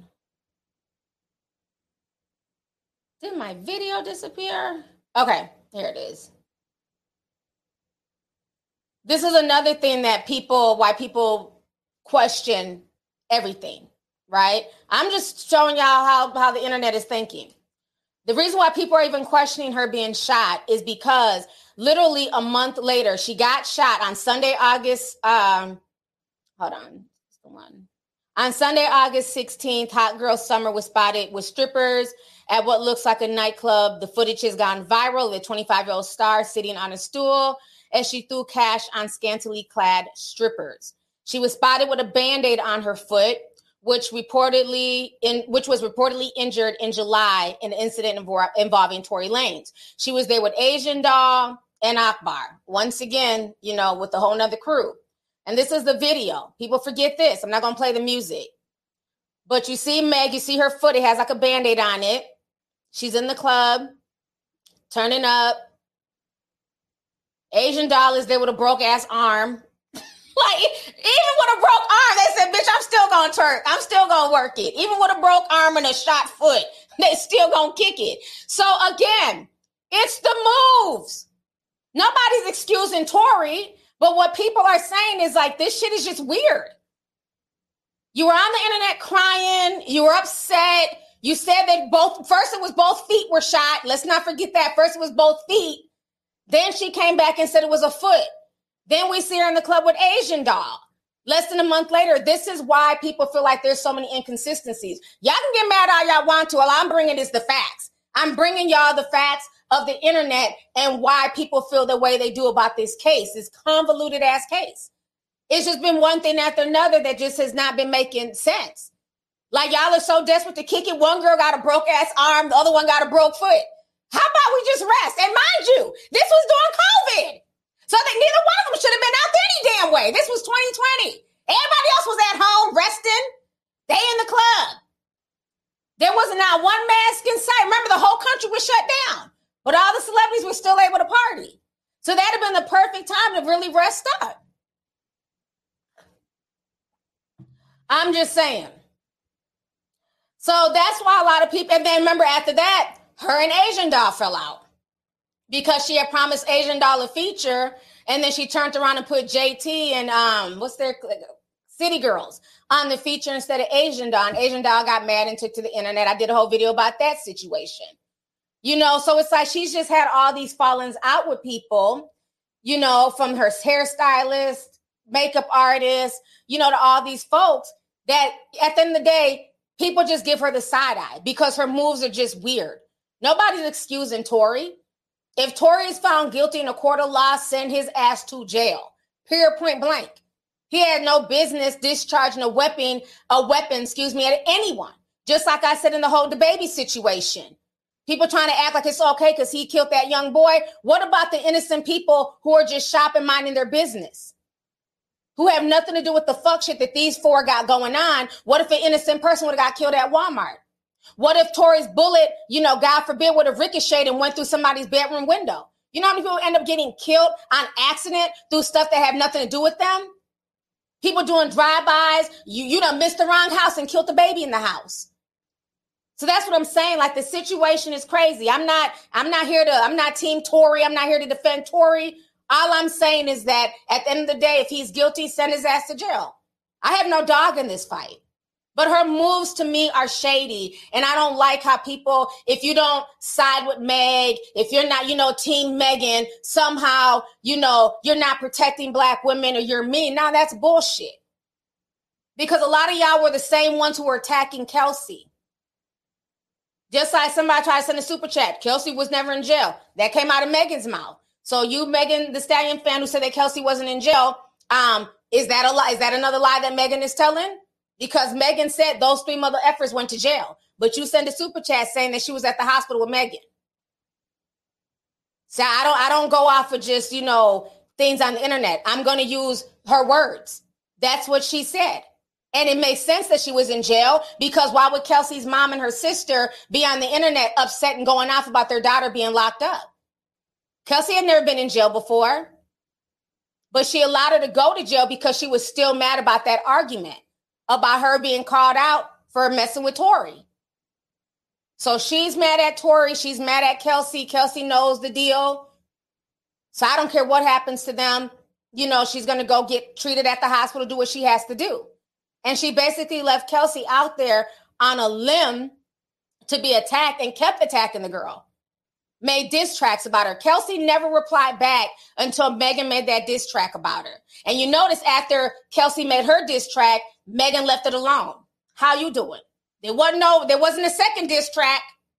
Did my video disappear? Okay, here it is. This is another thing that people, why people question everything, right? I'm just showing y'all how, how the internet is thinking. The reason why people are even questioning her being shot is because literally a month later, she got shot on Sunday, August, um, hold on, what's the one? On Sunday, August sixteenth, Hot Girl Summer was spotted with strippers at what looks like a nightclub. The footage has gone viral. The twenty-five-year-old star sitting on a stool as she threw cash on scantily clad strippers. She was spotted with a Band-Aid on her foot, which reportedly in which was reportedly injured in July in an incident invo- involving Tory Lanez. She was there with Asian Doll and Akbar. Once again, you know, with a whole nother crew. And this is the video. People forget this. I'm not going to play the music. But you see Meg, you see her foot. It has like a Band-Aid on it. She's in the club, turning up. Asian Doll is there with a broke-ass arm. Like, even with a broke arm, they said, bitch, I'm still going to twerk. I'm still going to work it. Even with a broke arm and a shot foot, they still going to kick it. So, again, it's the moves. Nobody's excusing Tory, but what people are saying is, like, this shit is just weird. You were on the internet crying. You were upset. You said that both, first it was both feet were shot. Let's not forget that. First it was both feet. Then she came back and said it was a foot. Then we see her in the club with Asian Doll. Less than a month later, this is why people feel like there's so many inconsistencies. Y'all can get mad all y'all want to. All I'm bringing is the facts. I'm bringing y'all the facts of the internet and why people feel the way they do about this case. This convoluted ass case. It's just been one thing after another that just has not been making sense. Like, y'all are so desperate to kick it. One girl got a broke ass arm. The other one got a broke foot. How about we just rest? And mind you, this was during COVID. So that neither one of them should have been out there any damn way. This was twenty twenty. Everybody else was at home resting. They in the club. There was not one mask in sight. Remember, the whole country was shut down, but all the celebrities were still able to party. So that'd have been the perfect time to really rest up. I'm just saying. So that's why a lot of people, and then remember after that, her and Asian Doll fell out. Because she had promised Asian Doll a feature, and then she turned around and put J T and um, what's their City Girls on the feature instead of Asian Doll. And Asian Doll got mad and took to the internet. I did a whole video about that situation. You know, so it's like she's just had all these fallings out with people, you know, from her hairstylist, makeup artist, you know, to all these folks that at the end of the day, people just give her the side eye because her moves are just weird. Nobody's excusing Tory. If Tory is found guilty in a court of law, send his ass to jail. Period, point blank. He had no business discharging a weapon, a weapon, excuse me, at anyone. Just like I said in the whole DaBaby situation. People trying to act like it's okay because he killed that young boy. What about the innocent people who are just shopping, minding their business? who have nothing to do with the fuck shit that these four got going on. What if an innocent person would have got killed at Walmart? What if Tory's bullet, you know, God forbid, would have ricocheted and went through somebody's bedroom window? You know how many people end up getting killed on accident through stuff that have nothing to do with them? People doing drive-bys. You, you done missed the wrong house and killed the baby in the house. So that's what I'm saying. Like, the situation is crazy. I'm not, I'm not here to, I'm not team Tory. I'm not here to defend Tory. All I'm saying is that at the end of the day, if he's guilty, send his ass to jail. I have no dog in this fight. But her moves to me are shady. And I don't like how people, if you don't side with Meg, if you're not, you know, team Megan, somehow, you know, you're not protecting black women or you're mean. Now that's bullshit. Because a lot of y'all were the same ones who were attacking Kelsey. Just like somebody tried to send a super chat. Kelsey was never in jail. That came out of Megan's mouth. So you, Megan Thee Stallion fan who said that Kelsey wasn't in jail, um, is that a lie? Is that another lie that Megan is telling? Because Megan said those three mother effers went to jail. But you send a super chat saying that she was at the hospital with Megan. So I don't I don't go off of just, you know, things on the internet. I'm going to use her words. That's what she said. And it makes sense that she was in jail, because why would Kelsey's mom and her sister be on the internet upset and going off about their daughter being locked up? Kelsey had never been in jail before, but she allowed her to go to jail because she was still mad about that argument, about her being called out for messing with Tory. So she's mad at Tory. She's mad at Kelsey. Kelsey knows the deal. So I don't care what happens to them. You know, she's going to go get treated at the hospital, do what she has to do. And she basically left Kelsey out there on a limb to be attacked and kept attacking the girl. Made diss tracks about her. Kelsey never replied back until Megan made that diss track about her. And you notice after Kelsey made her diss track, Megan left it alone. How you doing? There wasn't no, there wasn't a second diss track.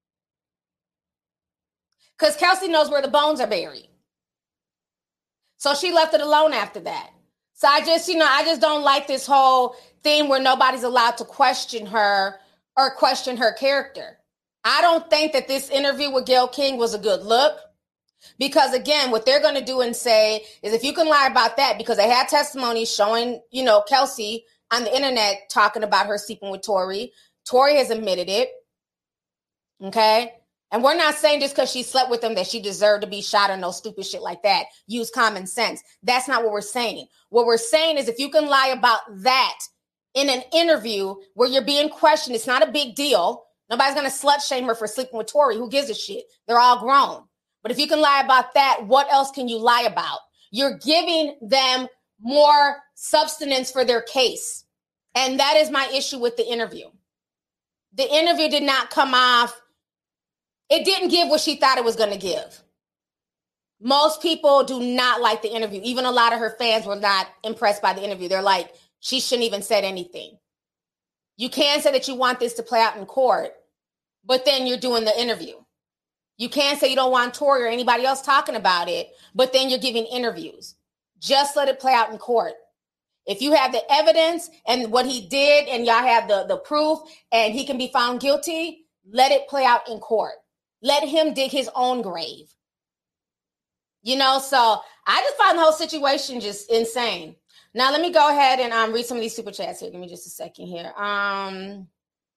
Because Kelsey knows where the bones are buried. So she left it alone after that. So I just, you know, I just don't like this whole thing where nobody's allowed to question her or question her character. I don't think that this interview with Gayle King was a good look, because again, what they're going to do and say is, if you can lie about that, because they had testimony showing, you know, Kelsey on the internet talking about her sleeping with Tory. Tory has admitted it. Okay. And we're not saying just because she slept with him that she deserved to be shot or no stupid shit like that. Use common sense. That's not what we're saying. What we're saying is, if you can lie about that in an interview where you're being questioned, it's not a big deal. Nobody's going to slut shame her for sleeping with Tory. Who gives a shit? They're all grown. But if you can lie about that, what else can you lie about? You're giving them more substance for their case. And that is my issue with the interview. The interview did not come off. It didn't give what she thought it was going to give. Most people do not like the interview. Even a lot of her fans were not impressed by the interview. They're like, she shouldn't even said anything. You can say that you want this to play out in court, but then you're doing the interview. You can say you don't want Tory or anybody else talking about it, but then you're giving interviews. Just let it play out in court. If you have the evidence and what he did and y'all have the, the proof and he can be found guilty, let it play out in court. Let him dig his own grave. You know, so I just found the whole situation just insane. Now, let me go ahead and um, read some of these super chats here. Give me just a second here. Um,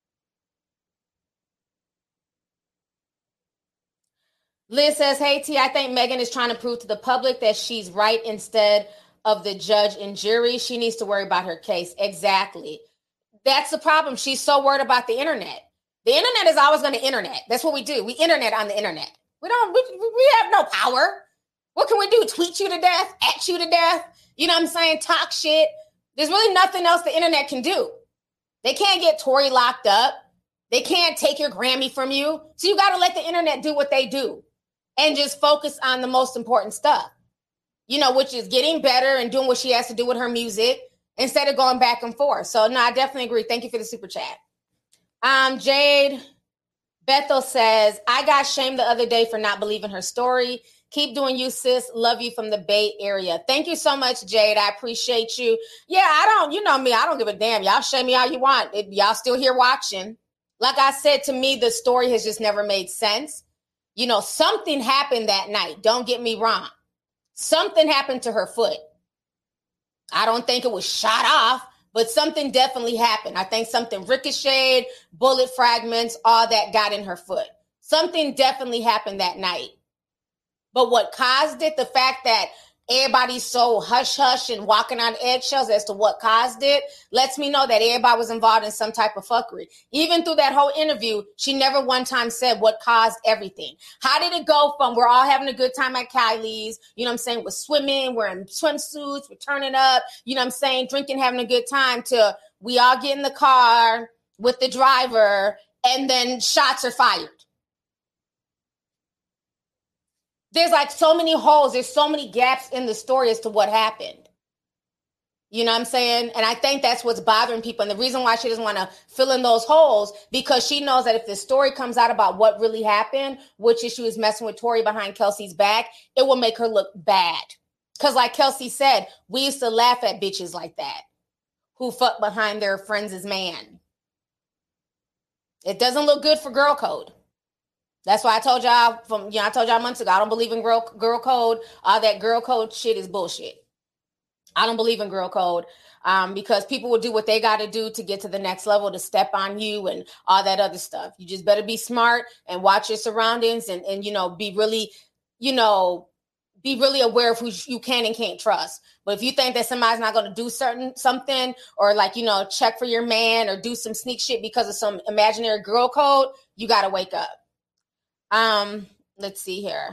Liz says, hey, T, I think Megan is trying to prove to the public that she's right instead of the judge and jury. She needs to worry about her case. Exactly. That's the problem. She's so worried about the internet. The internet is always going to internet. That's what we do. We internet on the internet. We don't, we, we have no power. What can we do? Tweet you to death? At you to death? You know what I'm saying? Talk shit. There's really nothing else the internet can do. They can't get Tory locked up. They can't take your Grammy from you. So you got to let the internet do what they do and just focus on the most important stuff, you know, which is getting better and doing what she has to do with her music instead of going back and forth. So, no, I definitely agree. Thank you for the super chat. Um, Jade Bethel says, I got shamed the other day for not believing her story. Keep doing you, sis. Love you from the Bay Area. Thank you so much, Jade. I appreciate you. Yeah, I don't, you know me, I don't give a damn. Y'all shame me all you want. If y'all still here watching. Like I said, to me, the story has just never made sense. You know, something happened that night. Don't get me wrong. Something happened to her foot. I don't think it was shot off, but something definitely happened. I think something ricocheted, bullet fragments, all that got in her foot. Something definitely happened that night. But what caused it, the fact that everybody's so hush-hush and walking on eggshells as to what caused it, lets me know that everybody was involved in some type of fuckery. Even through that whole interview, she never one time said what caused everything. How did it go from we're all having a good time at Kylie's, you know what I'm saying, we're swimming, we're in swimsuits, we're turning up, you know what I'm saying, drinking, having a good time, to we all get in the car with the driver and then shots are fired? There's like so many holes. There's so many gaps in the story as to what happened. You know what I'm saying? And I think that's what's bothering people. And the reason why she doesn't want to fill in those holes, because she knows that if the story comes out about what really happened, which is she was messing with Tory behind Kelsey's back, it will make her look bad. Because like Kelsey said, we used to laugh at bitches like that who fuck behind their friends' man. It doesn't look good for girl code. That's why I told y'all from, you know, I told y'all months ago, I don't believe in girl, girl code. All that girl code shit is bullshit. I don't believe in girl code um, because people will do what they got to do to get to the next level, to step on you and all that other stuff. You just better be smart and watch your surroundings and, and, you know, be really, you know, be really aware of who you can and can't trust. But if you think that somebody's not going to do certain something, or like, you know, check for your man or do some sneak shit because of some imaginary girl code, you got to wake up. Um, let's see here.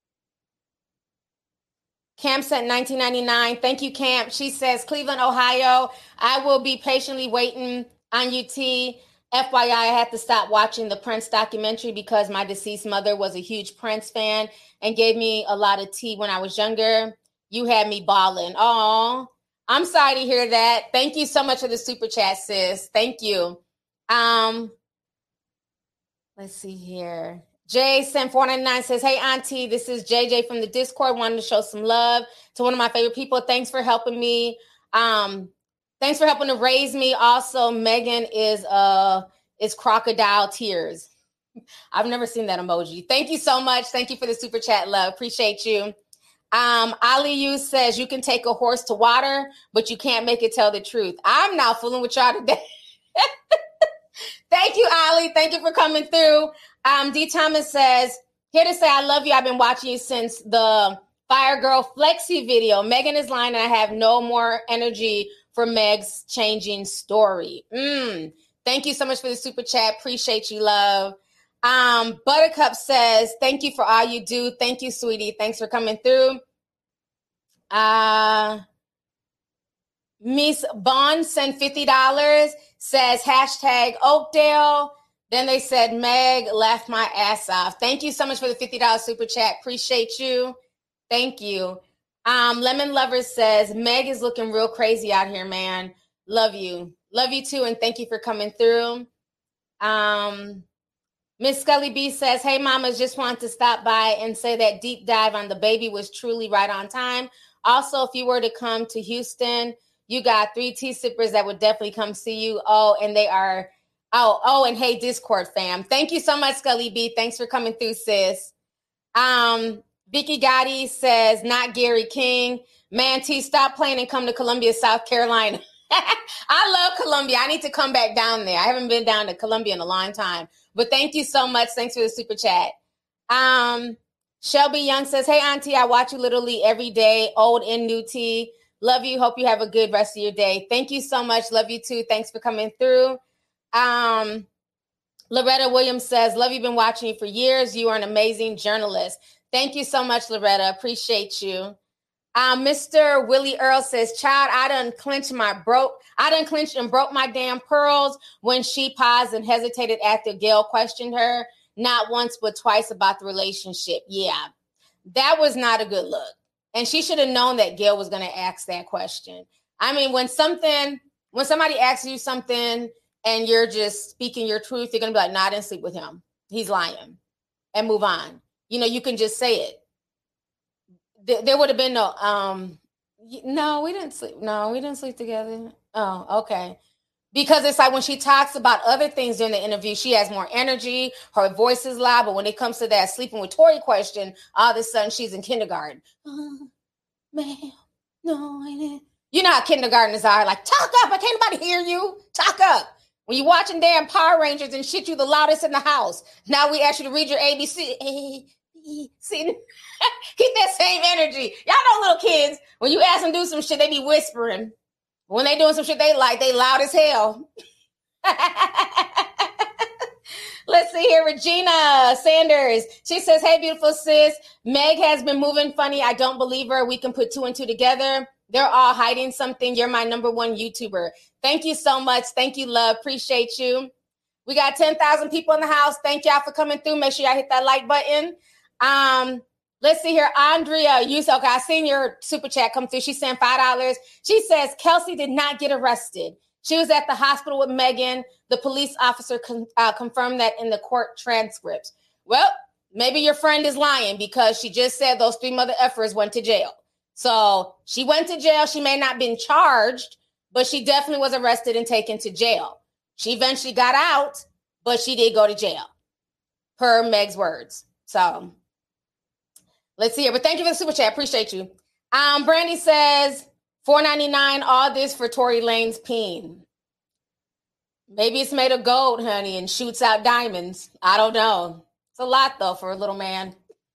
Camp sent nineteen ninety-nine. Thank you, Camp. She says, Cleveland, Ohio. I will be patiently waiting on U T. F Y I, I had to stop watching the Prince documentary because my deceased mother was a huge Prince fan and gave me a lot of tea when I was younger. You had me balling. Oh, I'm sorry to hear that. Thank you so much for the super chat, sis. Thank you. Um, let's see here. Jay sent four ninety-nine, says, hey, Auntie, this is J J from the Discord. Wanted to show some love to one of my favorite people. Thanks for helping me. Um, thanks for helping to raise me. Also, Megan is uh is crocodile tears. I've never seen that emoji. Thank you so much. Thank you for the super chat, love. Appreciate you. Um, Ali Yu says, you can take a horse to water, but you can't make it tell the truth. I'm not fooling with y'all today. Thank you, Ali. Thank you for coming through. Um, D. Thomas says, here to say I love you. I've been watching you since the Fire Girl Flexi video. Megan is lying and I have no more energy for Meg's changing story. Mm. Thank you so much for the super chat. Appreciate you, love. Um, Buttercup says, thank you for all you do. Thank you, sweetie. Thanks for coming through. Uh, Miss Bond sent fifty dollars, says hashtag Oakdale. Then they said, Meg laughed my ass off. Thank you so much for the fifty dollars super chat. Appreciate you. Thank you. Um, Lemon Lover says, Meg is looking real crazy out here, man. Love you. Love you too, and thank you for coming through. Um, Miss Scully B says, hey, mamas, just wanted to stop by and say that deep dive on the baby was truly right on time. Also, if you were to come to Houston, you got three tea sippers that would definitely come see you. Oh, and they are, oh, oh, and hey, Discord fam. Thank you so much, Scully B. Thanks for coming through, sis. Um, Vicky Gotti says, not Gary King. Man, T, stop playing and come to Columbia, South Carolina. I love Columbia. I need to come back down there. I haven't been down to Columbia in a long time. But thank you so much. Thanks for the super chat. Um, Shelby Young says, hey, Auntie, I watch you literally every day, old and new T. Love you. Hope you have a good rest of your day. Thank you so much. Love you too. Thanks for coming through. Um, Loretta Williams says, love you. Been watching you for years. You are an amazing journalist. Thank you so much, Loretta. Appreciate you. Um, Mister Willie Earl says, child, I done clenched my broke. I done clenched and broke my damn pearls when she paused and hesitated after Gail questioned her. Not once, but twice about the relationship. Yeah, that was not a good look. And she should have known that Gail was going to ask that question. I mean, when something, when somebody asks you something and you're just speaking your truth, you're going to be like, nah, I didn't sleep with him. He's lying, and move on. You know, you can just say it. There, there would have been no, um, no, we didn't sleep. No, we didn't sleep together. Oh, okay. Because it's like when she talks about other things during the interview, she has more energy. Her voice is loud. But when it comes to that sleeping with Tory question, all of a sudden she's in kindergarten. Oh, ma'am, no, I didn't. You know how kindergartners are, like, talk up, I can't nobody hear you. Talk up. When you're watching damn Power Rangers and shit, you the loudest in the house. Now we ask you to read your A B C. A, B, C. Keep that same energy. Y'all know little kids, when you ask them to do some shit, they be whispering. When they doing some shit they like, they loud as hell. Let's see here, Regina Sanders. She says, hey, beautiful sis. Meg has been moving funny. I don't believe her. We can put two and two together. They're all hiding something. You're my number one YouTuber. Thank you so much. Thank you, love. Appreciate you. We got ten thousand people in the house. Thank y'all for coming through. Make sure y'all hit that like button. Um, let's see here. Andrea, you said, okay, I seen your super chat come through. She sent five dollars. She says, Kelsey did not get arrested. She was at the hospital with Megan. The police officer con- uh, confirmed that in the court transcripts. Well, maybe your friend is lying because she just said those three mother effers went to jail. So she went to jail. She may not have been charged, but she definitely was arrested and taken to jail. She eventually got out, but she did go to jail, per Meg's words. So let's see here. But thank you for the super chat. Appreciate you. Um, Brandy says, four ninety-nine, all this for Tory Lanez peen. Maybe it's made of gold, honey, and shoots out diamonds. I don't know. It's a lot, though, for a little man.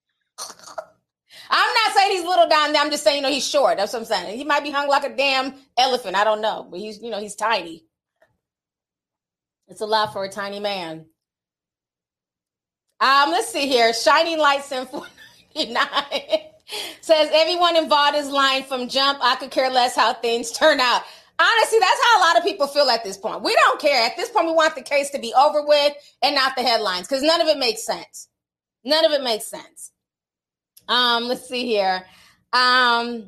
I'm not saying he's little down there. I'm just saying, you know, he's short. That's what I'm saying. He might be hung like a damn elephant. I don't know. But he's, you know, he's tiny. It's a lot for a tiny man. Um, let's see here. Shining Lights in four ninety-nine says, everyone involved is lying from jump. I could care less how things turn out. Honestly, that's how a lot of people feel at this point. We don't care. At this point, we want the case to be over with and not the headlines because none of it makes sense. None of it makes sense. Um, let's see here. Um,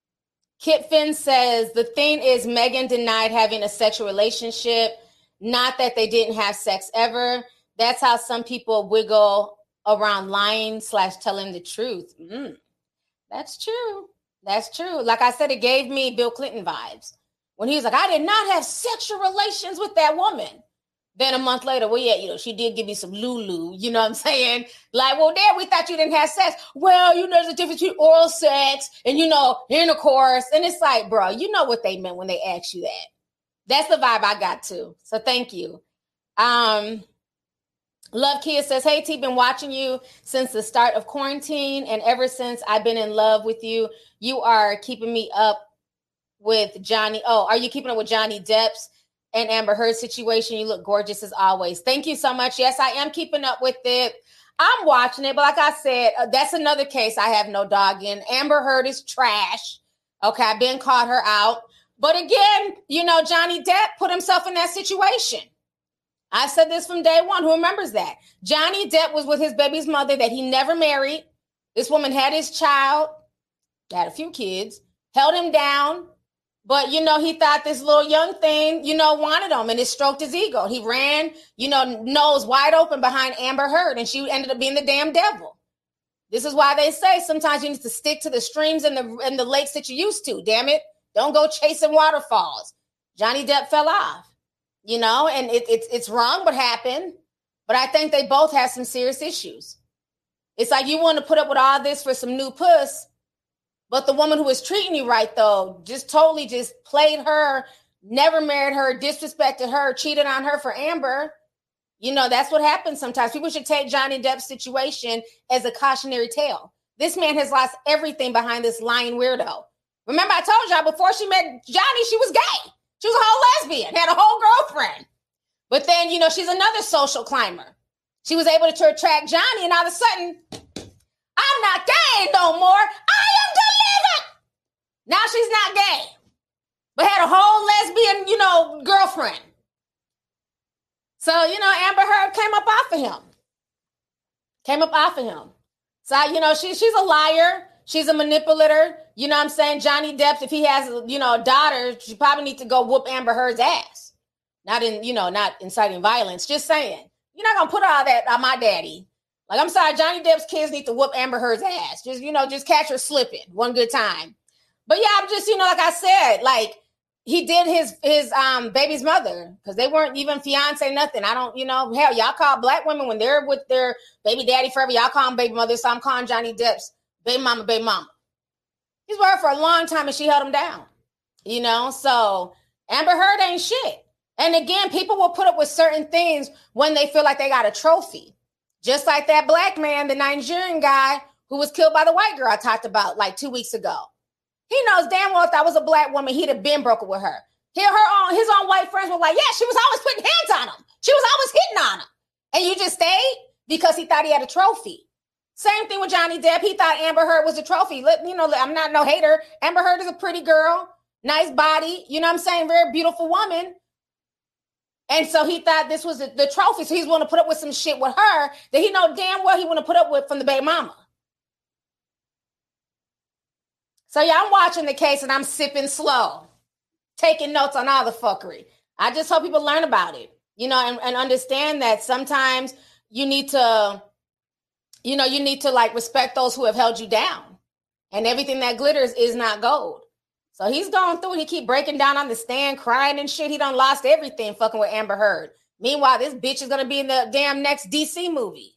Kit Finn says, the thing is Megan denied having a sexual relationship, not that they didn't have sex ever. That's how some people wiggle around lying slash telling the truth. Mm, that's true. That's true. Like I said, it gave me Bill Clinton vibes. When he was like, I did not have sexual relations with that woman. Then a month later, well, yeah, you know, she did give me some Lulu. You know what I'm saying? Like, well, there, we thought you didn't have sex. Well, you know, there's a difference between oral sex and, you know, intercourse. And it's like, bro, you know what they meant when they asked you that. That's the vibe I got too. So thank you. Um, Love Kia says, hey, T, been watching you since the start of quarantine. And ever since I've been in love with you, you are keeping me up with Johnny. Oh, are you keeping up with Johnny Depp's and Amber Heard's situation? You look gorgeous as always. Thank you so much. Yes, I am keeping up with it. I'm watching it. But like I said, uh, that's another case I have no dog in. Amber Heard is trash. Okay, I've been caught her out. But again, you know, Johnny Depp put himself in that situation. I said this from day one. Who remembers that? Johnny Depp was with his baby's mother that he never married. This woman had his child, had a few kids, held him down. But, you know, he thought this little young thing, you know, wanted him, and it stroked his ego. He ran, you know, nose wide open behind Amber Heard, and she ended up being the damn devil. This is why they say sometimes you need to stick to the streams and the and the lakes that you used to, damn it. Don't go chasing waterfalls. Johnny Depp fell off, you know, and it, it, it's wrong what happened. But I think they both have some serious issues. It's like you want to put up with all this for some new puss. But the woman who was treating you right, though, just totally just played her, never married her, disrespected her, cheated on her for Amber. You know, that's what happens sometimes. People should take Johnny Depp's situation as a cautionary tale. This man has lost everything behind this lying weirdo. Remember, I told y'all before she met Johnny, she was gay. She was a whole lesbian, had a whole girlfriend. But then, you know, she's another social climber. She was able to attract Johnny, and all of a sudden, I'm not gay no more. I am delivered. Now she's not gay, but had a whole lesbian, you know, girlfriend. So, you know, Amber Heard came up off of him. Came up off of him. So, you know, she, she's a liar. She's a manipulator. You know what I'm saying? Johnny Depp, if he has, you know, a daughter, she probably needs to go whoop Amber Heard's ass. Not in, you know, not inciting violence. Just saying. You're not going to put all that on my daddy. Like, I'm sorry, Johnny Depp's kids need to whoop Amber Heard's ass. Just, you know, just catch her slipping one good time. But yeah, I'm just, you know, like I said, like, he did his his um baby's mother because they weren't even fiance, nothing. I don't, you know, hell, y'all call black women when they're with their baby daddy forever. Y'all call them baby mother. So I'm calling Johnny Depp's baby mama, baby mama. He's with her for a long time and she held him down. You know, so Amber Heard ain't shit. And again, people will put up with certain things when they feel like they got a trophy. Just like that black man, the Nigerian guy who was killed by the white girl I talked about like two weeks ago. He knows damn well if that was a black woman, he'd have been broken with her. He, her own, his own white friends were like, yeah, she was always putting hands on him. She was always hitting on him. And you just stayed because he thought he had a trophy. Same thing with Johnny Depp. He thought Amber Heard was a trophy. Let, you know, I'm not no hater. Amber Heard is a pretty girl, nice body. You know what I'm saying? Very beautiful woman. And so he thought this was the, the trophy. So he's willing to put up with some shit with her that he know damn well he want to put up with from the baby mama. So yeah, I'm watching the case and I'm sipping slow, taking notes on all the fuckery. I just hope people learn about it, you know, and, and understand that sometimes you need to, you know, you need to like respect those who have held you down, and everything that glitters is not gold. So he's going through it. He keep breaking down on the stand, crying and shit. He done lost everything fucking with Amber Heard. Meanwhile, this bitch is going to be in the damn next D C movie.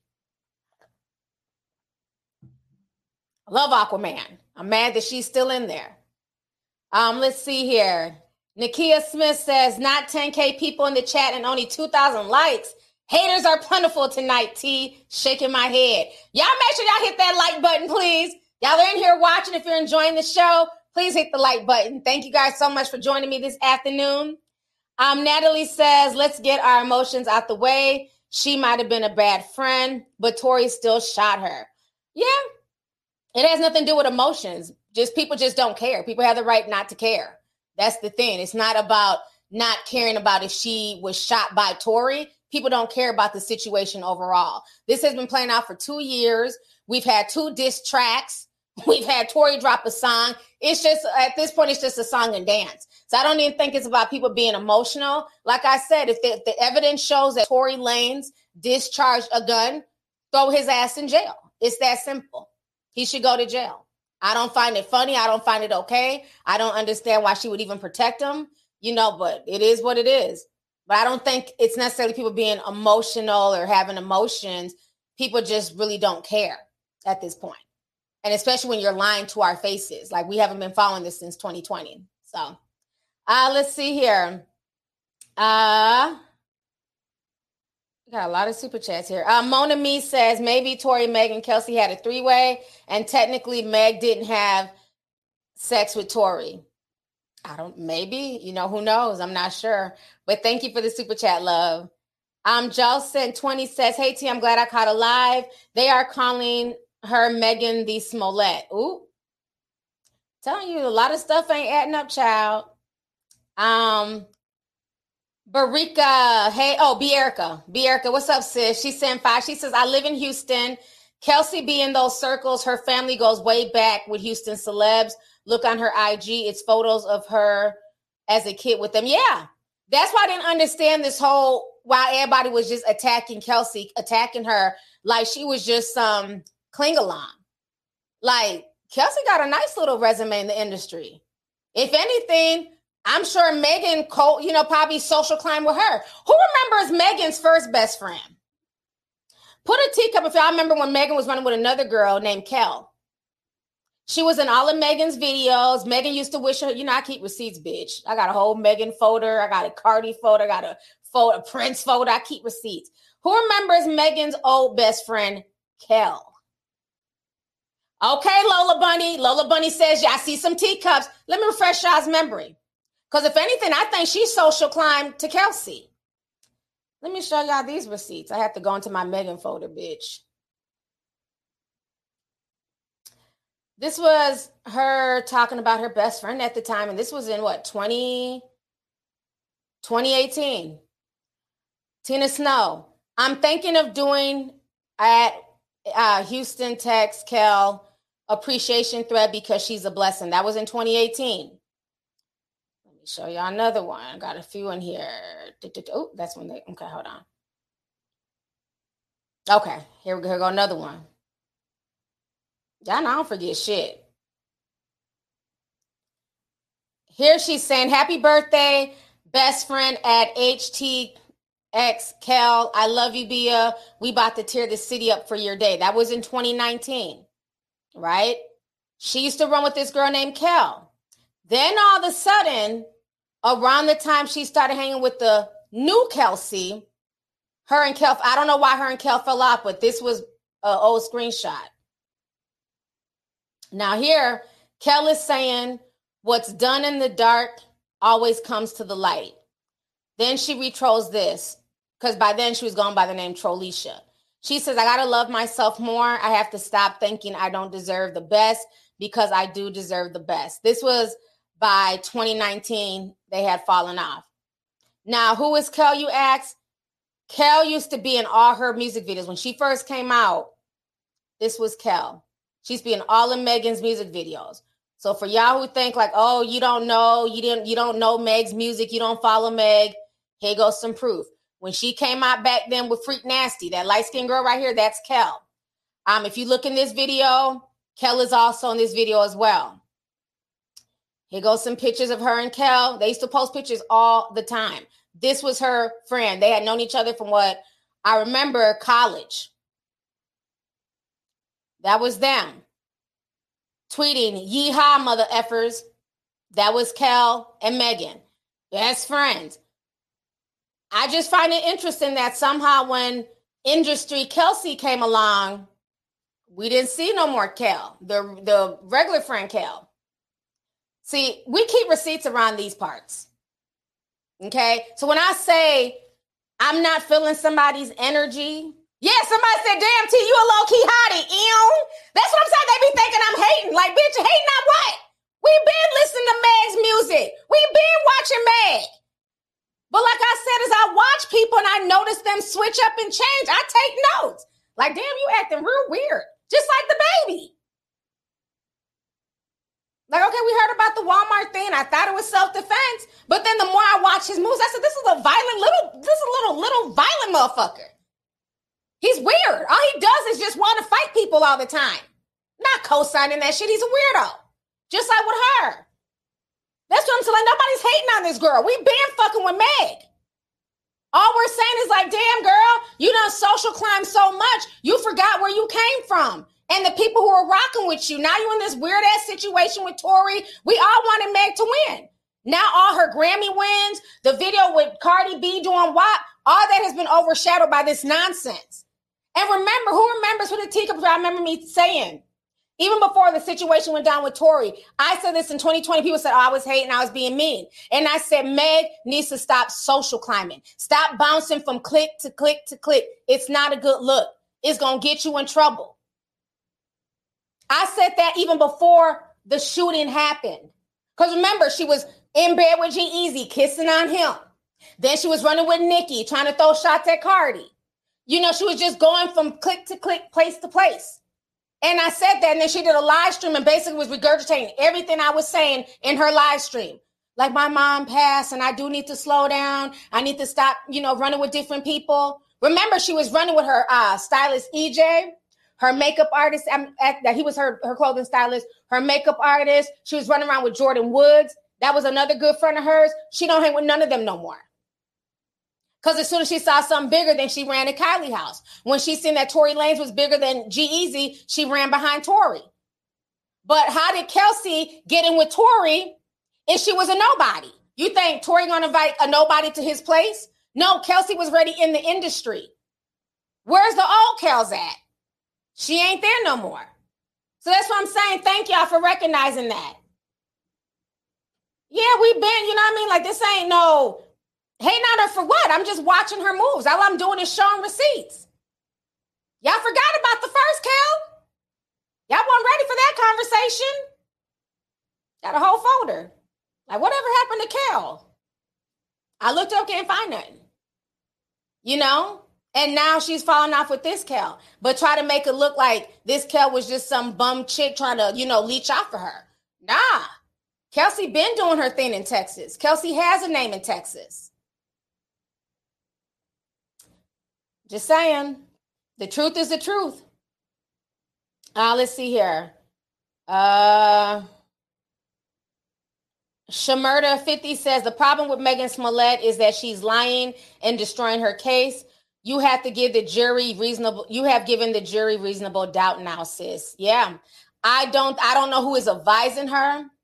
I love Aquaman. I'm mad that she's still in there. Um, let's see here. Nakia Smith says, not ten K people in the chat and only two thousand likes. Haters are plentiful tonight, T. Shaking my head. Y'all make sure y'all hit that like button, please. Y'all are in here watching. If you're enjoying the show, please hit the like button. Thank you guys so much for joining me this afternoon. Um, Natalie says, let's get our emotions out the way. She might have been a bad friend, but Tory still shot her. Yeah, it has nothing to do with emotions. Just people just don't care. People have the right not to care. That's the thing. It's not about not caring about if she was shot by Tory. People don't care about the situation overall. This has been playing out for two years. We've had two diss tracks. We've had Tory drop a song. It's just, at this point, it's just a song and dance. So I don't even think it's about people being emotional. Like I said, if the, if the evidence shows that Tory Lanez discharged a gun, throw his ass in jail. It's that simple. He should go to jail. I don't find it funny. I don't find it okay. I don't understand why she would even protect him, you know, but it is what it is. But I don't think it's necessarily people being emotional or having emotions. People just really don't care at this point. And especially when you're lying to our faces. Like, we haven't been following this since twenty twenty. So uh, let's see here. Uh, we got a lot of super chats here. Uh, Mona Me says, maybe Tory, Meg, and Kelsey had a three-way, and technically Meg didn't have sex with Tory. I don't, maybe, you know, who knows? I'm not sure. But thank you for the super chat, love. Um, Jelson twenty says, hey, T, I'm glad I caught a live. They are calling her Megan the Smollett. Ooh. Telling you, a lot of stuff ain't adding up, child. Um, Barika, hey, oh, Bierka. Bierka, what's up, sis? She's saying five. She says, I live in Houston. Kelsey be in those circles. Her family goes way back with Houston celebs. Look on her I G. It's photos of her as a kid with them. Yeah, that's why I didn't understand this whole, why everybody was just attacking Kelsey, attacking her like she was just some um, cling along. Like, Kelsey got a nice little resume in the industry. If anything, I'm sure Megan, Cole, you know, probably social climb with her. Who remembers Megan's first best friend? Put a teacup if y'all remember when Megan was running with another girl named Kel. She was in all of Megan's videos. Megan used to wish her, you know, I keep receipts, bitch. I got a whole Megan folder. I got a Cardi folder. I got a, folder, a Prince folder. I keep receipts. Who remembers Megan's old best friend, Kel? Okay, Lola Bunny. Lola Bunny says, yeah, I see some teacups. Let me refresh y'all's memory. Because if anything, I think she social climbed to Kelsey. Let me show y'all these receipts. I have to go into my Megan folder, bitch. This was her talking about her best friend at the time. And this was in what, twenty, twenty eighteen. Tina Snow. I'm thinking of doing at uh, Houston text Kel appreciation thread because she's a blessing. That was in twenty eighteen. Let me show y'all another one. I got a few in here. Oh, that's when they, okay, hold on. Okay, here we go, here we go another one. Y'all know I don't forget shit. Here she's saying, happy birthday, best friend at H T X Kel. I love you, Bia. We about to tear the city up for your day. That was in twenty nineteen, right? She used to run with this girl named Kel. Then all of a sudden, around the time she started hanging with the new Kelsey, her and Kel, I don't know why her and Kel fell off, but this was an old screenshot. Now here, Kel is saying, what's done in the dark always comes to the light. Then she retrolls this, because by then she was going by the name Trollisha. She says, I got to love myself more. I have to stop thinking I don't deserve the best because I do deserve the best. This was by twenty nineteen. They had fallen off. Now, who is Kel, you ask? Kel used to be in all her music videos. When she first came out, this was Kel. She used to be in all of Megan's music videos. So for y'all who think like, oh, you don't know, you didn't, you don't know Meg's music, you don't follow Meg, here goes some proof. When she came out back then with Freak Nasty, that light-skinned girl right here, that's Kel. Um, if you look in this video, Kel is also in this video as well. Here goes some pictures of her and Kel. They used to post pictures all the time. This was her friend. They had known each other from what I remember, college. That was them. Tweeting, yeehaw, mother effers. That was Kel and Megan. Best friends. I just find it interesting that somehow when Industry Kelsey came along, we didn't see no more Kel, the, the regular friend Kel. See, we keep receipts around these parts. Okay? So when I say I'm not feeling somebody's energy, yeah, somebody said, damn, T, you a low-key hottie, ew. That's what I'm saying. They be thinking I'm hating. Like, bitch, hating on what? We been listening to Meg's music. We been watching Meg. But like I said, as I watch people and I notice them switch up and change, I take notes. Like, damn, you acting real weird. Just like the baby. Like, okay, we heard about the Walmart thing. I thought it was self-defense. But then the more I watch his moves, I said, this is a violent little, this is a little, little violent motherfucker. He's weird. All he does is just want to fight people all the time. Not co-signing that shit. He's a weirdo. Just like with her. That's what I'm saying. Like, nobody's hating on this girl. We been fucking with Meg. All we're saying is like, damn, girl, you done social climb so much, you forgot where you came from. And the people who are rocking with you. Now you're in this weird-ass situation with Tory. We all wanted Meg to win. Now all her Grammy wins, the video with Cardi B doing W A P, all that has been overshadowed by this nonsense. And remember, who remembers who the teacup? I remember me saying, even before the situation went down with Tory, I said this in twenty twenty. People said, oh, I was hating, I was being mean. And I said, Meg needs to stop social climbing. Stop bouncing from click to click to click. It's not a good look. It's going to get you in trouble. I said that even before the shooting happened. Because remember, she was in bed with G-Eazy, kissing on him. Then she was running with Nicki, trying to throw shots at Cardi. You know, she was just going from click to click, place to place. And I said that, and then she did a live stream and basically was regurgitating everything I was saying in her live stream. Like, my mom passed, and I do need to slow down. I need to stop, you know, running with different people. Remember, she was running with her uh, stylist, E J, her makeup artist, um, that he was her, her clothing stylist, her makeup artist. She was running around with Jordan Woods. That was another good friend of hers. She don't hang with none of them no more. Because as soon as she saw something bigger, then she ran to Kylie house. When she seen that Tory Lanez was bigger than G-Eazy, she ran behind Tory. But how did Kelsey get in with Tory if she was a nobody? You think Tory gonna invite a nobody to his place? No, Kelsey was already in the industry. Where's the old Kels at? She ain't there no more. So that's what I'm saying. Thank y'all for recognizing that. Yeah, we've been, you know what I mean? Like, this ain't no... Hating on her for what? I'm just watching her moves. All I'm doing is showing receipts. Y'all forgot about the first Kel? Y'all weren't ready for that conversation? Got a whole folder. Like, whatever happened to Kel? I looked up, can't find nothing. You know? And now she's falling off with this Kel. But try to make it look like this Kel was just some bum chick trying to, you know, leech off for her. Nah. Kelsey been doing her thing in Texas. Kelsey has a name in Texas. Just saying, the truth is the truth. Uh, let's see here. Uh, Shamerda fifty says, the problem with Megan Smollett is that she's lying and destroying her case. You have to give the jury reasonable, you have given the jury reasonable doubt now, sis. Yeah, I don't, I don't know who is advising her,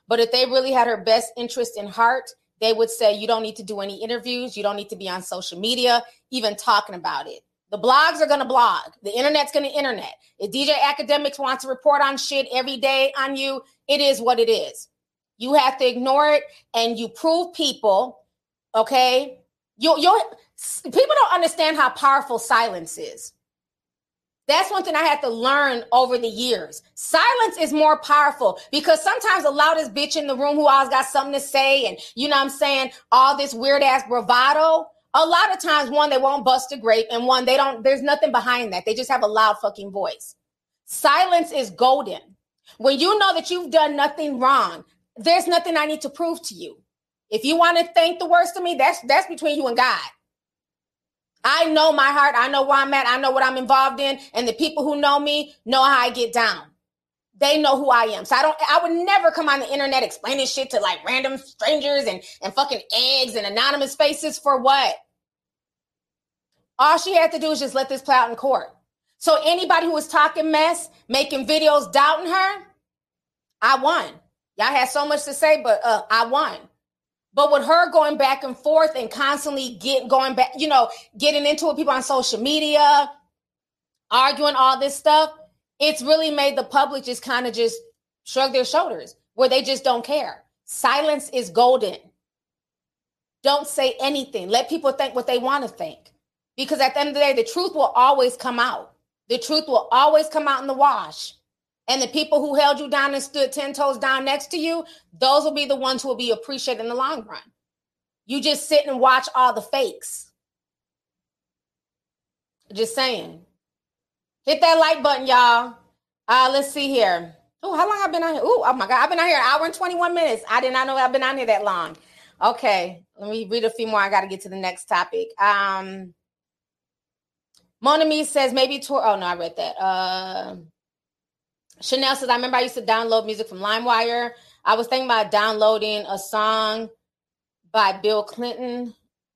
But if they really had her best interest in heart, they would say, you don't need to do any interviews. You don't need to be on social media, even talking about it. The blogs are going to blog. The internet's going to internet. If D J Academics wants to report on shit every day on you, it is what it is. You have to ignore it, and you prove people, okay? You, you'll, people don't understand how powerful silence is. That's one thing I had to learn over the years. Silence is more powerful because sometimes the loudest bitch in the room who always got something to say and, you know what I'm saying, all this weird ass bravado, a lot of times, one, they won't bust a grape, and one, they don't, there's nothing behind that. They just have a loud fucking voice. Silence is golden. When you know that you've done nothing wrong, there's nothing I need to prove to you. If you want to think the worst of me, that's that's between you and God. I know my heart. I know where I'm at. I know what I'm involved in. And the people who know me know how I get down. They know who I am. So I don't, I would never come on the internet explaining shit to like random strangers and, and fucking eggs and anonymous faces for what? All she had to do is just let this play out in court. So anybody who was talking mess, making videos, doubting her, I won. Y'all had so much to say, but uh, I won. But with her going back and forth and constantly get going back, you know, getting into it, people on social media, arguing all this stuff, it's really made the public just kind of just shrug their shoulders where they just don't care. Silence is golden. Don't say anything. Let people think what they want to think. Because at the end of the day, the truth will always come out. The truth will always come out in the wash. And the people who held you down and stood ten toes down next to you, those will be the ones who will be appreciated in the long run. You just sit and watch all the fakes. Just saying. Hit that like button, y'all. Uh, let's see here. Oh, how long I've been on here? Oh, oh my God. I've been on here an hour and twenty-one minutes. I did not know I've been on here that long. Okay. Let me read a few more. I got to get to the next topic. Um, Monami says maybe tour. Oh, no, I read that. Uh, Chanel says, I remember I used to download music from LimeWire. I was thinking about downloading a song by Bill Clinton.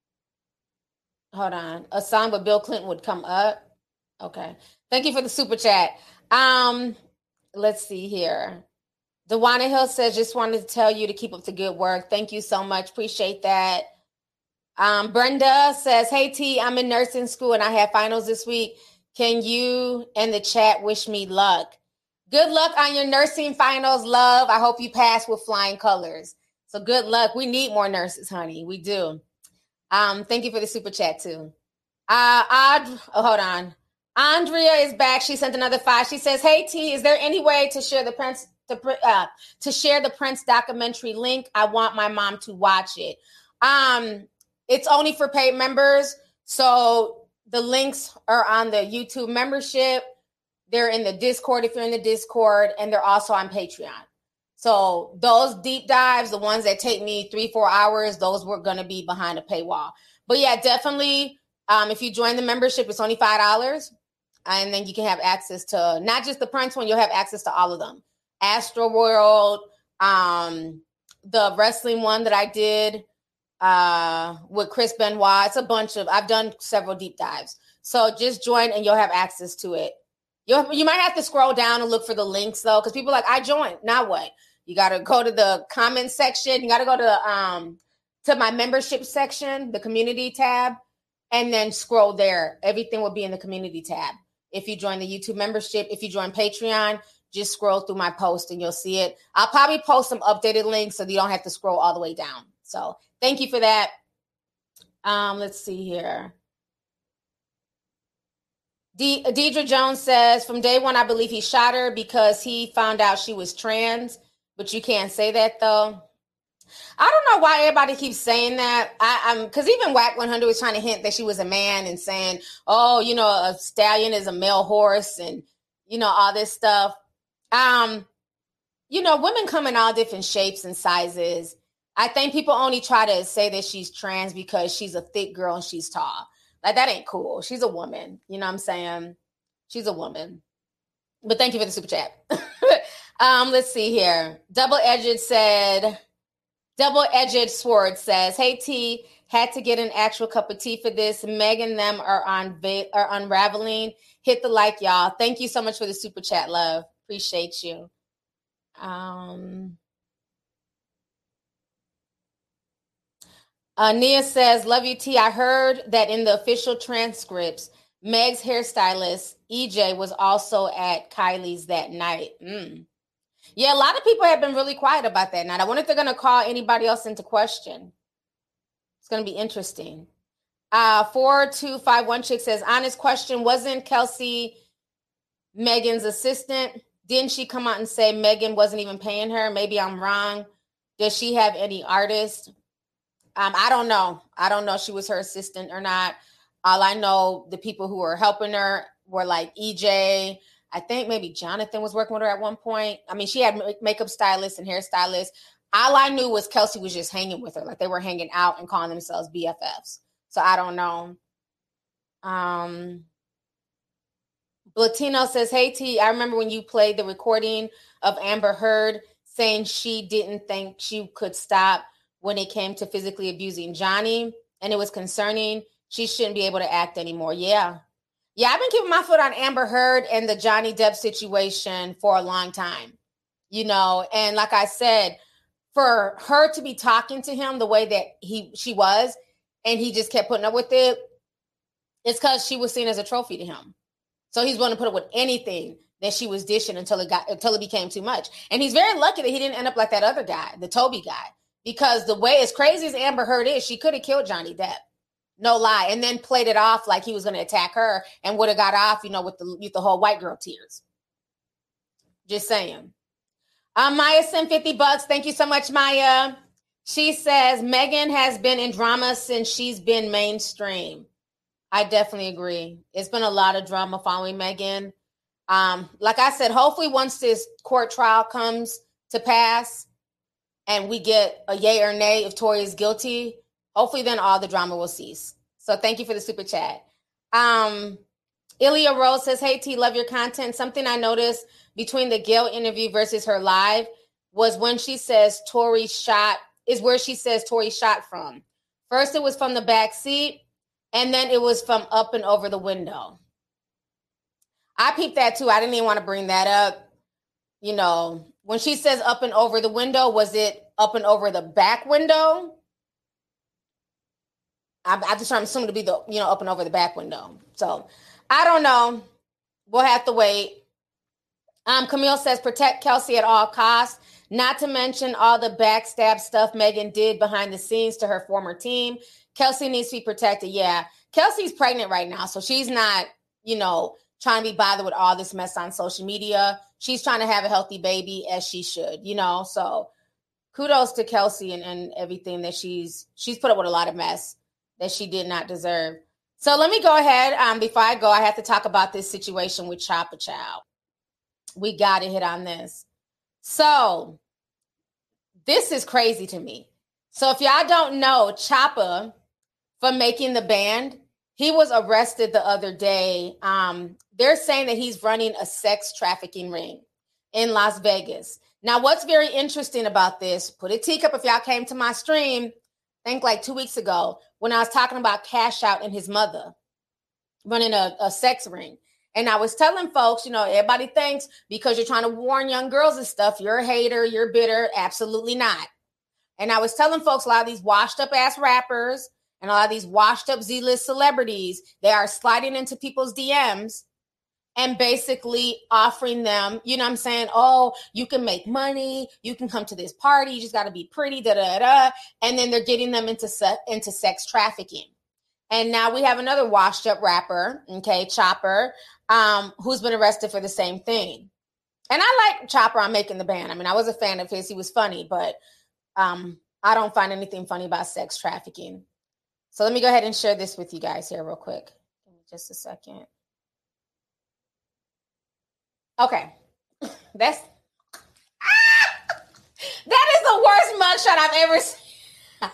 Hold on. A song by Bill Clinton would come up. Okay. Thank you for the super chat. Um, let's see here. Dewana Hill says, just wanted to tell you to keep up the good work. Thank you so much. Appreciate that. Um, Brenda says, hey, T, I'm in nursing school and I have finals this week. Can you and the chat wish me luck? Good luck on your nursing finals, love. I hope you pass with flying colors. So good luck. We need more nurses, honey. We do. Um, thank you for the super chat, too. Uh, Aud- oh, hold on. Andrea is back. She sent another five. She says, hey, T, is there any way to share the Prince to, uh, to share the Prince documentary link? I want my mom to watch it. Um, it's only for paid members. So the links are on the YouTube membership. They're in the Discord if you're in the Discord, and they're also on Patreon. So those deep dives, the ones that take me three, four hours, those were going to be behind a paywall. But yeah, definitely, um, if you join the membership, it's only five dollars. And then you can have access to not just the Prince one, you'll have access to all of them. Astro World, um, the wrestling one that I did uh, with Chris Benoit. It's a bunch of, I've done several deep dives. So just join and you'll have access to it. You you might have to scroll down and look for the links, though, because people are like, I joined. Now what? You got to go to the comment section. You got to go to um to my membership section, the community tab, and then scroll there. Everything will be in the community tab. If you join the YouTube membership, if you join Patreon, just scroll through my post and you'll see it. I'll probably post some updated links so that you don't have to scroll all the way down. So thank you for that. Um, let's see here. De- Deidre Jones says, from day one, I believe he shot her because he found out she was trans, but you can't say that, though. I don't know why everybody keeps saying that. I, I'm because even Wack one hundred was trying to hint that she was a man and saying, oh, you know, a stallion is a male horse and, you know, all this stuff. Um, you know, women come in all different shapes and sizes. I think people only try to say that she's trans because she's a thick girl and she's tall. Like, that ain't cool. She's a woman. You know what I'm saying? She's a woman. But thank you for the super chat. um, let's see here. Double-Edged said, Double-Edged Sword says, hey, T, had to get an actual cup of tea for this. Meg and them are on are unraveling. Hit the like, y'all. Thank you so much for the super chat, love. Appreciate you. Um, Uh, Nia says, love you, T. I heard that in the official transcripts, Meg's hairstylist, E J, was also at Kylie's that night. Mm. Yeah, a lot of people have been really quiet about that night. I wonder if they're going to call anybody else into question. It's going to be interesting. Uh, four two five one chick says, honest question, wasn't Kelsey Megan's assistant? Didn't she come out and say Megan wasn't even paying her? Maybe I'm wrong. Does she have any artist? Um, I don't know. I don't know if she was her assistant or not. All I know, the people who were helping her were like E J. I think maybe Jonathan was working with her at one point. I mean, she had makeup stylists and hairstylists. All I knew was Kelsey was just hanging with her. Like they were hanging out and calling themselves B F Fs. So I don't know. Um, Blatino says, hey, T, I remember when you played the recording of Amber Heard saying she didn't think she could stop when it came to physically abusing Johnny, and it was concerning. She shouldn't be able to act anymore. Yeah. Yeah, I've been keeping my foot on Amber Heard and the Johnny Depp situation for a long time, you know, and like I said, for her to be talking to him the way that he she was, and he just kept putting up with it, it's because she was seen as a trophy to him. So he's willing to put up with anything that she was dishing until it got until it became too much. And he's very lucky that he didn't end up like that other guy, the Toby guy. Because the way, as crazy as Amber Heard is, she could have killed Johnny Depp. No lie. And then played it off like he was going to attack her and would have got off, you know, with the with the whole white girl tears. Just saying. Um, Maya sent fifty bucks. Thank you so much, Maya. She says, Megan has been in drama since she's been mainstream. I definitely agree. It's been a lot of drama following Megan. Um, like I said, hopefully once this court trial comes to pass, and we get a yay or nay if Tory is guilty, hopefully then all the drama will cease. So thank you for the super chat. Um, Ilya Rose says, hey, T, love your content. Something I noticed between the Gayle interview versus her live was when she says Tory shot, is where she says Tory shot from. First, it was from the back seat, and then it was from up and over the window. I peeped that too. I didn't even want to bring that up. You know, when she says up and over the window, was it up and over the back window? I, I just try to assume to be the, you know, up and over the back window. So I don't know. We'll have to wait. Um, Camille says, protect Kelsey at all costs. Not to mention all the backstab stuff Megan did behind the scenes to her former team. Kelsey needs to be protected. Yeah. Kelsey's pregnant right now. So she's not, you know, trying to be bothered with all this mess on social media. She's trying to have a healthy baby, as she should, you know. So kudos to Kelsey and, and everything that she's she's put up with a lot of mess that she did not deserve. So let me go ahead. Um, before I go, I have to talk about this situation with Chopper Child. We got to hit on this. So this is crazy to me. So if y'all don't know, Chopper, from Making the Band, he was arrested the other day. Um, they're saying that he's running a sex trafficking ring in Las Vegas. Now, what's very interesting about this, put a teacup if y'all came to my stream, I think like two weeks ago, when I was talking about Cash Out and his mother running a, a sex ring. And I was telling folks, you know, everybody thinks because you're trying to warn young girls and stuff, you're a hater, you're bitter. Absolutely not. And I was telling folks, a lot of these washed up ass rappers and a lot of these washed up Z-list celebrities, they are sliding into people's D Ms and basically offering them, you know what I'm saying? Oh, you can make money. You can come to this party. You just got to be pretty, da, da, da. And then they're getting them into, se- into sex trafficking. And now we have another washed up rapper, okay, Chopper, um, who's been arrested for the same thing. And I like Chopper on Making the Band. I mean, I was a fan of his. He was funny, but um, I don't find anything funny about sex trafficking. So let me go ahead and share this with you guys here real quick. Give me just a second. Okay. That's ah! That is the worst mugshot I've ever seen.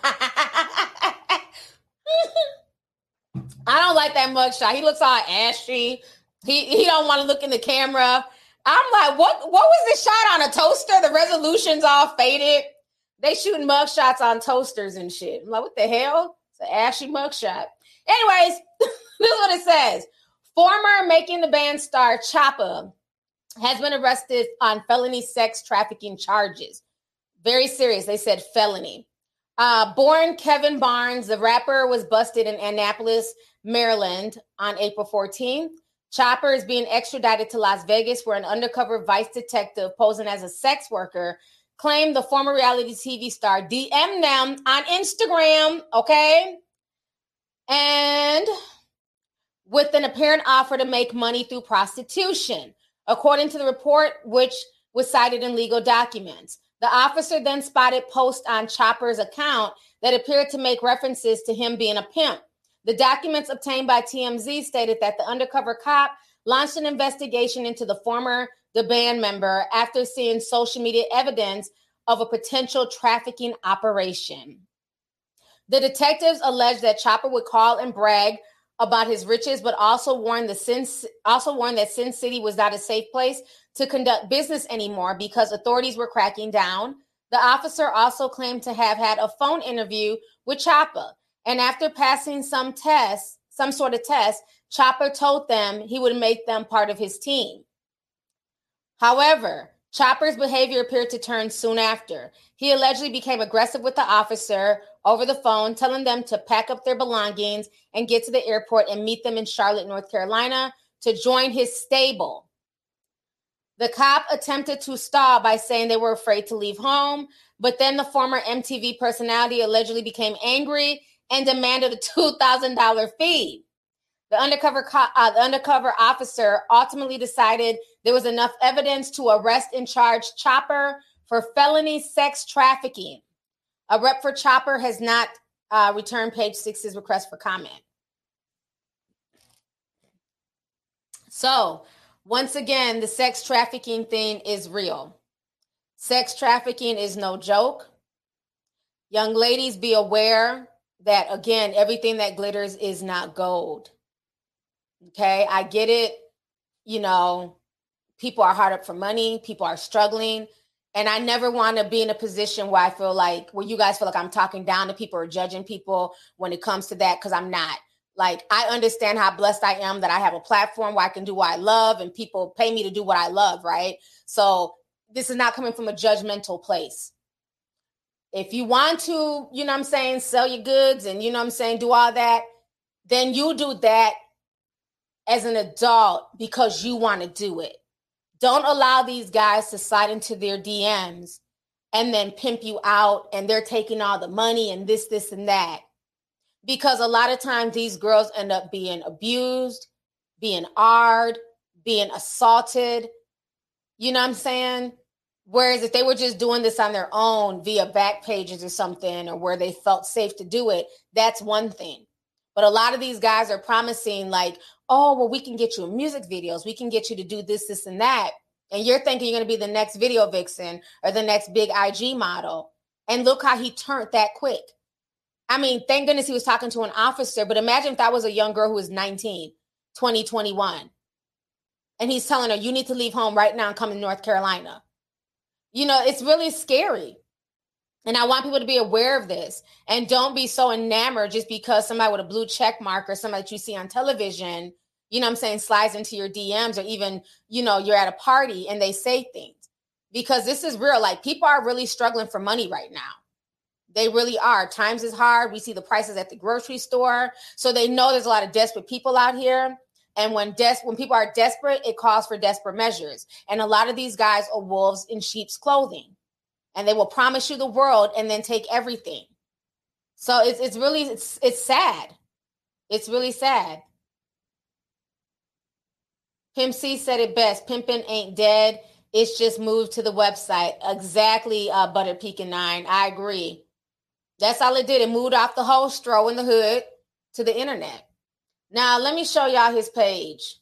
I don't like that mugshot. He looks all ashy. He he don't want to look in the camera. I'm like, what what was this shot on a toaster? The resolution's all faded. They shooting mugshots on toasters and shit. I'm like, what the hell? It's an ashy mugshot. Anyways, this is what it says. Former Making the Band star Chopper has been arrested on felony sex trafficking charges. Very serious. They said felony. Uh, born Kevin Barnes, the rapper was busted in Annapolis, Maryland on April fourteenth. Chopper is being extradited to Las Vegas, where an undercover vice detective posing as a sex worker claimed the former reality T V star D M'd them on Instagram, okay? And with an apparent offer to make money through prostitution, according to the report, which was cited in legal documents. The officer then spotted posts on Chopper's account that appeared to make references to him being a pimp. The documents obtained by T M Z stated that the undercover cop launched an investigation into the former the band member after seeing social media evidence of a potential trafficking operation. The detectives alleged that Chopper would call and brag about his riches, but also warned the Sin, also warned that Sin City was not a safe place to conduct business anymore because authorities were cracking down. The officer also claimed to have had a phone interview with Chopper, and after passing some tests, some sort of test, Chopper told them he would make them part of his team. However, Chopper's behavior appeared to turn soon after. He allegedly became aggressive with the officer over the phone, telling them to pack up their belongings and get to the airport and meet them in Charlotte, North Carolina, to join his stable. The cop attempted to stall by saying they were afraid to leave home, but then the former M T V personality allegedly became angry and demanded a two thousand dollars fee. The undercover, co- uh, the undercover officer ultimately decided there was enough evidence to arrest and charge Chopper for felony sex trafficking. A rep for Chopper has not uh, returned page six's request for comment. So, once again, the sex trafficking thing is real. Sex trafficking is no joke. Young ladies, be aware that, again, everything that glitters is not gold. Okay, I get it. You know, people are hard up for money. People are struggling. And I never want to be in a position where I feel like, where you guys feel like I'm talking down to people or judging people when it comes to that, because I'm not. Like, I understand how blessed I am that I have a platform where I can do what I love and people pay me to do what I love, right? So this is not coming from a judgmental place. If you want to, you know what I'm saying, sell your goods and, you know what I'm saying, do all that, then you do that as an adult because you want to do it. Don't allow these guys to slide into their D Ms and then pimp you out and they're taking all the money and this, this, and that. Because a lot of times these girls end up being abused, being R-ed, being assaulted. You know what I'm saying? Whereas if they were just doing this on their own via back pages or something, or where they felt safe to do it, that's one thing. But a lot of these guys are promising like, oh, well, we can get you in music videos. We can get you to do this, this, and that. And you're thinking you're going to be the next video vixen or the next big I G model. And look how he turned that quick. I mean, thank goodness he was talking to an officer, but imagine if that was a young girl who was nineteen, twenty, twenty-one. And he's telling her, you need to leave home right now and come to North Carolina. You know, it's really scary. And I want people to be aware of this. And don't be so enamored just because somebody with a blue check mark or somebody that you see on television, you know what I'm saying, slides into your D Ms, or even, you know, you're at a party and they say things. Because this is real. Like, people are really struggling for money right now. They really are. Times is hard. We see the prices at the grocery store. So they know there's a lot of desperate people out here. And when des- when people are desperate, it calls for desperate measures. And a lot of these guys are wolves in sheep's clothing. And they will promise you the world and then take everything. So it's it's really, it's it's sad. It's really sad. Pimp C said it best. Pimpin' ain't dead. It's just moved to the website. Exactly, uh, Butter Pecan nine. I agree. That's all it did. It moved off the whole stro in the hood to the internet. Now, let me show y'all his page.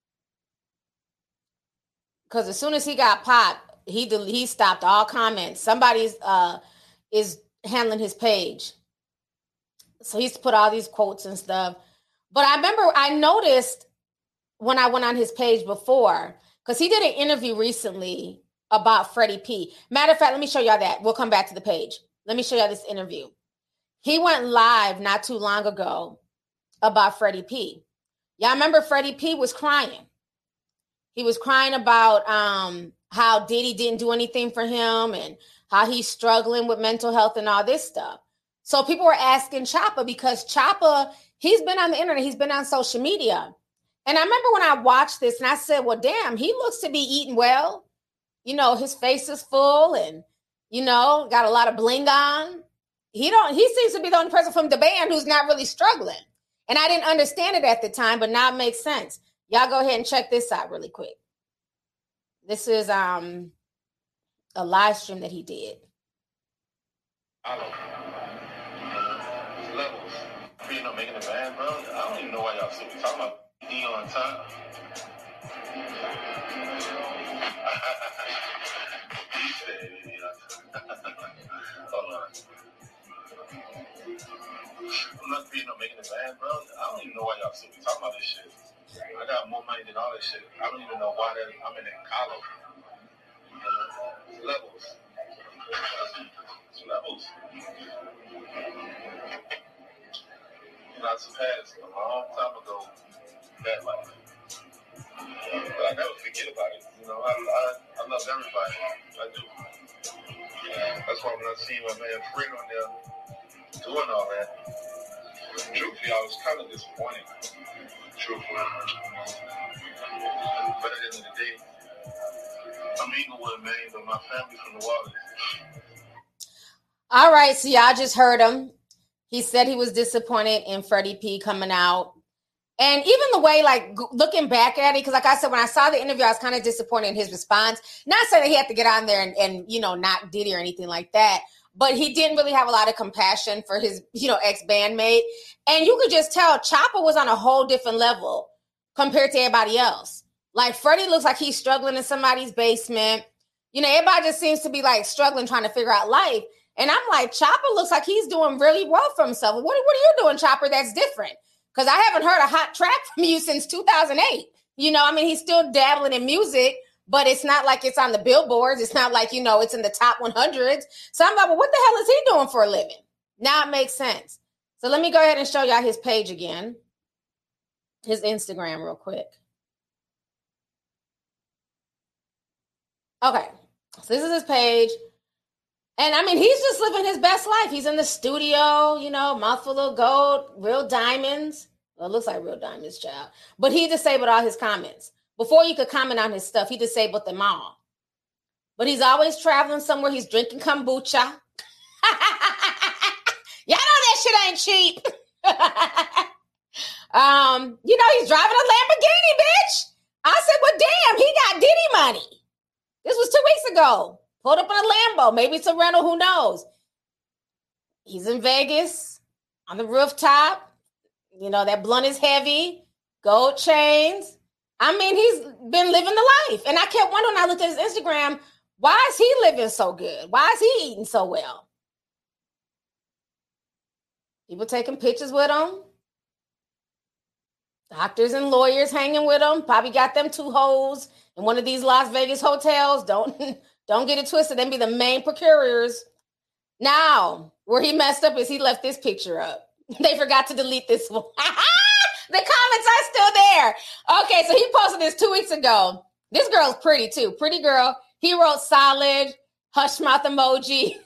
Because as soon as he got popped, he he stopped all comments. Somebody's uh, is handling his page. So he's put all these quotes and stuff. But I remember I noticed when I went on his page before, because he did an interview recently about Freddie P. Matter of fact, let me show y'all that. We'll come back to the page. Let me show y'all this interview. He went live not too long ago about Freddie P. Y'all remember Freddie P was crying. He was crying about um, how Diddy didn't do anything for him and how he's struggling with mental health and all this stuff. So people were asking Chopper because Chopper, he's been on the internet, he's been on social media. And I remember when I watched this and I said, well, damn, he looks to be eating well. You know, his face is full and, you know, got a lot of bling on. He don't, he seems to be the only person from the band who's not really struggling. And I didn't understand it at the time, but now it makes sense. Y'all go ahead and check this out really quick. This is um a live stream that he did. Levels. You know, making a band, bro. I don't even know why y'all still be talking about D on time. Hold on. I'm not being no making a band, bro. I don't even know why y'all still be talking about this shit. I got more money than all this shit. I don't even know why that I'm in college. Uh, levels. Levels. You know, I surpassed a long time ago that life. But I never forget about it. You know, I, I, I love everybody. I do. That's why when I see my man Fred on there doing all that, truthfully, I was kind of disappointed. Truthfully. But at the end of the day, I'm Inglewood, man, but my family's from New Orleans. All right, so y'all just heard him. He said he was disappointed in Freddie P coming out. And even the way, like, looking back at it, because like I said, when I saw the interview, I was kind of disappointed in his response. Not saying that he had to get on there and, and, you know, knock Diddy or anything like that, but he didn't really have a lot of compassion for his, you know, ex-bandmate. And you could just tell Chopper was on a whole different level compared to everybody else. Like, Freddie looks like he's struggling in somebody's basement. You know, everybody just seems to be, like, struggling, trying to figure out life. And I'm like, Chopper looks like he's doing really well for himself. What, what are you doing, Chopper, that's different? Because I haven't heard a hot track from you since two thousand eight. You know, I mean, he's still dabbling in music, but it's not like it's on the billboards. It's not like, you know, it's in the top one hundreds. So I'm like, well, what the hell is he doing for a living? Now it makes sense. So let me go ahead and show y'all his page again. His Instagram real quick. Okay. So this is his page. And I mean, he's just living his best life. He's in the studio, you know, mouthful of gold, real diamonds. Well, it looks like real diamonds, child. But he disabled all his comments. Before you could comment on his stuff, he disabled them all. But he's always traveling somewhere. He's drinking kombucha. Y'all know that shit ain't cheap. um, you know, he's driving a Lamborghini, bitch. I said, well, damn, he got Diddy money. This was two weeks ago. Pulled up in a Lambo. Maybe it's a rental. Who knows? He's in Vegas on the rooftop. You know, that blunt is heavy. Gold chains. I mean, he's been living the life. And I kept wondering when I looked at his Instagram, why is he living so good? Why is he eating so well? People taking pictures with him. Doctors and lawyers hanging with him. Probably got them two hoes in one of these Las Vegas hotels. Don't... Don't get it twisted. Them be the main procurers. Now, where he messed up is he left this picture up. They forgot to delete this one. The comments are still there. Okay, so he posted this two weeks ago. This girl's pretty too. Pretty girl. He wrote solid, hush mouth emoji,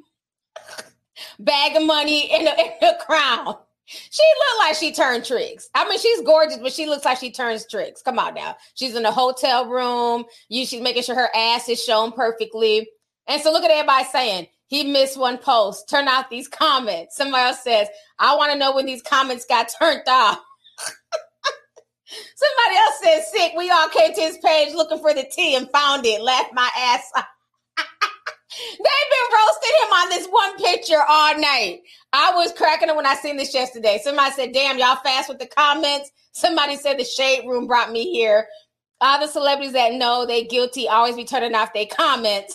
bag of money, and a, and a crown. She looked like she turned tricks. I mean, she's gorgeous, but she looks like she turns tricks. Come on now. She's in a hotel room. You, she's making sure her ass is shown perfectly. And so look at everybody saying, he missed one post. Turn out these comments. Somebody else says, I want to know when these comments got turned off. Somebody else says, sick. We all came to his page looking for the tea and found it. Laughed my ass off. They've been roasting him on this one picture all night. I was cracking up when I seen this yesterday. Somebody said, damn, y'all fast with the comments. Somebody said the shade room brought me here. All the celebrities that know they guilty always be turning off their comments.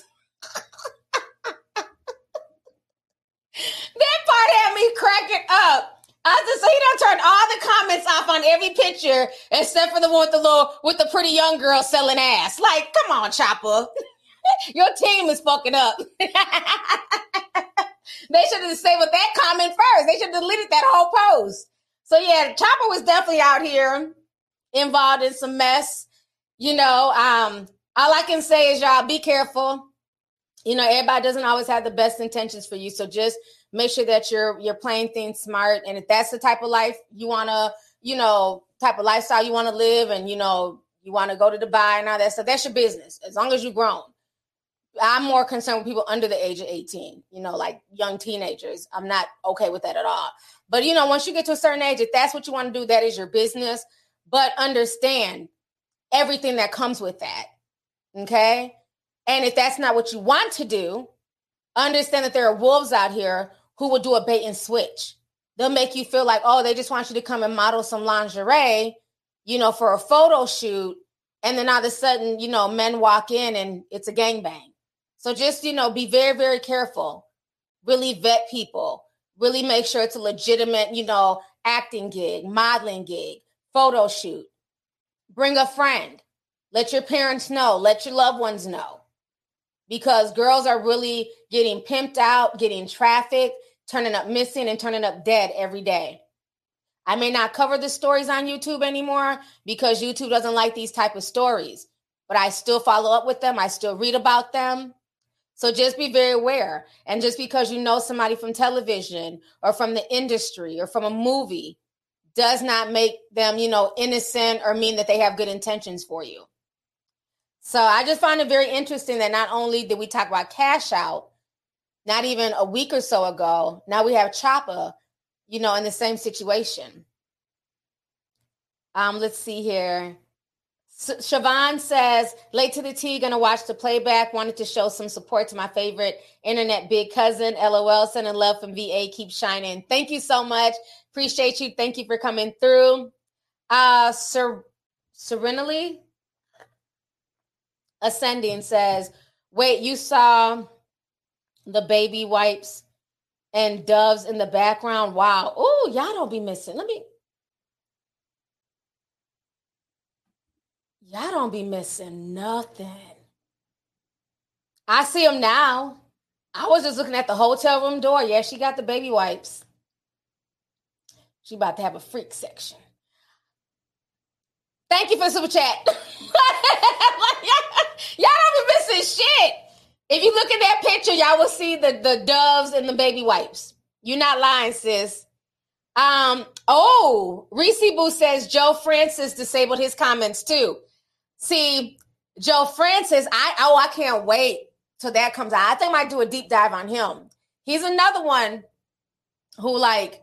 That part had me cracking up. I just so he done turned all the comments off on every picture except for the one with the little with the pretty young girl selling ass. Like, come on, Chopper. Your team is fucking up. They should have disabled that comment first. They should have deleted that whole post. So yeah, Chopper was definitely out here involved in some mess. You know, um, all I can say is y'all be careful. You know, everybody doesn't always have the best intentions for you. So just Make sure that you're you're playing things smart. And if that's the type of life you want to, you know, type of lifestyle you want to live, and, you know, you want to go to Dubai and all that stuff, that's your business, as long as you've grown. I'm more concerned with people under the age of eighteen, you know, like young teenagers. I'm not okay with that at all. But, you know, once you get to a certain age, if that's what you want to do, that is your business. But understand everything that comes with that, okay? And if that's not what you want to do, understand that there are wolves out here who will do a bait and switch. They'll make you feel like, oh, they just want you to come and model some lingerie, you know, for a photo shoot. And then all of a sudden, you know, men walk in and it's a gangbang. So just, you know, be very, very careful. Really vet people. Really make sure it's a legitimate, you know, acting gig, modeling gig, photo shoot. Bring a friend. Let your parents know. Let your loved ones know. Because girls are really getting pimped out, getting trafficked, turning up missing, and turning up dead every day. I may not cover the stories on YouTube anymore because YouTube doesn't like these type of stories, but I still follow up with them. I still read about them. So just be very aware. And just because you know somebody from television or from the industry or from a movie does not make them, you know, innocent or mean that they have good intentions for you. So I just find it very interesting that not only did we talk about Cash Out, not even a week or so ago, now we have Choppa, you know, in the same situation. Um, let's see here. S- Siobhan says, late to the tea, gonna watch the playback. Wanted to show some support to my favorite internet big cousin. LOL, sending love from V A. Keep shining. Thank you so much. Appreciate you. Thank you for coming through. Uh, Ser- Serenely Ascending says, wait, you saw the baby wipes and doves in the background? Wow. Oh, y'all don't be missing. Let me. Y'all don't be missing nothing. I see them now. I was just looking at the hotel room door. Yeah, she got the baby wipes. She about to have a freak section. Thank you for the super chat. Y'all don't be missing shit. If you look at that picture, y'all will see the, the doves and the baby wipes. You're not lying, sis. Um. Oh, Reese Boo says Joe Francis disabled his comments too. See, Joe Francis, I oh, I can't wait till that comes out. I think I might do a deep dive on him. He's another one who like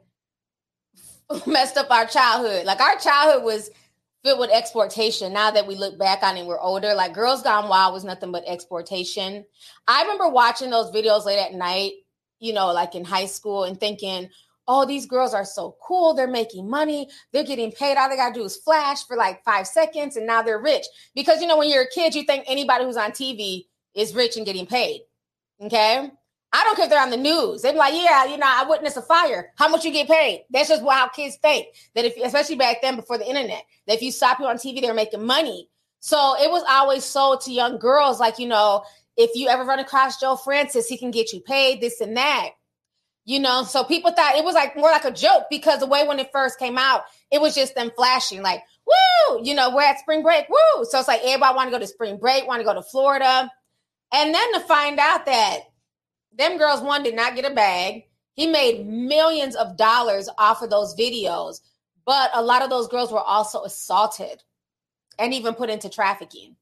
messed up our childhood. Like our childhood was filled with exploitation. Now that we look back on it, we're older. Like Girls Gone Wild was nothing but exploitation. I remember watching those videos late at night, you know, like in high school, and thinking, oh, these girls are so cool. They're making money. They're getting paid. All they got to do is flash for like five seconds, and now they're rich. Because, you know, when you're a kid, you think anybody who's on T V is rich and getting paid. Okay? I don't care if they're on the news. They're like, yeah, you know, I witnessed a fire. How much you get paid? That's just how kids think. That if, especially back then before the internet, that if you saw people on T V, they were making money. So it was always sold to young girls, like, you know, if you ever run across Joe Francis, he can get you paid, this and that. You know, so people thought it was like more like a joke, because the way when it first came out, it was just them flashing like, woo, you know, we're at spring break, woo. So it's like everybody want to go to spring break, want to go to Florida. And then to find out that them girls, one, did not get a bag. He made millions of dollars off of those videos. But a lot of those girls were also assaulted and even put into trafficking.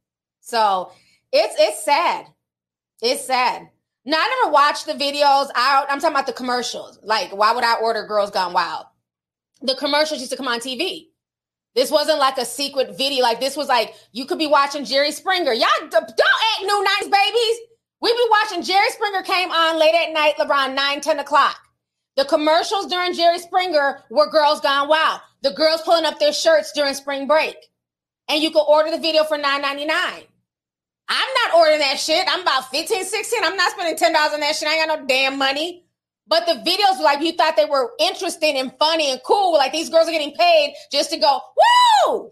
So it's it's sad. It's sad. Now, I never watched the videos. I, I'm talking about the commercials. Like, why would I order Girls Gone Wild? The commercials used to come on T V. This wasn't like a secret video. Like, this was like, you could be watching Jerry Springer. Y'all don't act new nineties babies. We be watching Jerry Springer came on late at night around nine, ten o'clock. The commercials during Jerry Springer were Girls Gone Wild. The girls pulling up their shirts during spring break. And you could order the video for nine ninety-nine. I'm not ordering that shit. I'm about fifteen, sixteen. I'm not spending ten dollars on that shit. I ain't got no damn money. But the videos were like, you thought they were interesting and funny and cool. Like, these girls are getting paid just to go, woo!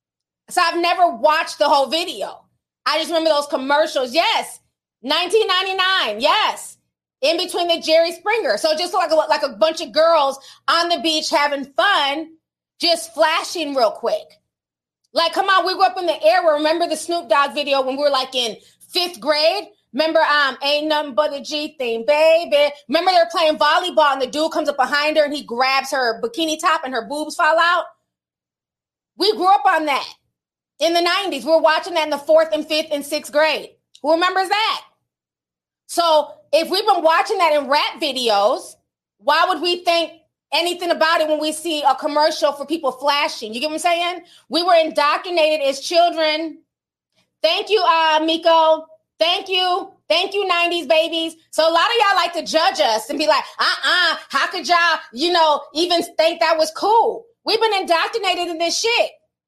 So I've never watched the whole video. I just remember those commercials. Yes. nineteen ninety-nine. Yes. In between the Jerry Springer. So just like a, like a bunch of girls on the beach having fun, just flashing real quick. Like, come on, we grew up in the era. Remember the Snoop Dogg video when we were like in fifth grade? Remember, um, ain't nothing but a G thing, baby. Remember they were playing volleyball and the dude comes up behind her and he grabs her bikini top and her boobs fall out. We grew up on that in the nineties. We were watching that in the fourth and fifth and sixth grade. Who remembers that? So if we've been watching that in rap videos, why would we think anything about it when we see a commercial for people flashing? You get what I'm saying? We were indoctrinated as children. Thank you, uh, Miko. Thank you. Thank you, nineties babies. So a lot of y'all like to judge us and be like, uh-uh, how could y'all, you know, even think that was cool? We've been indoctrinated in this shit.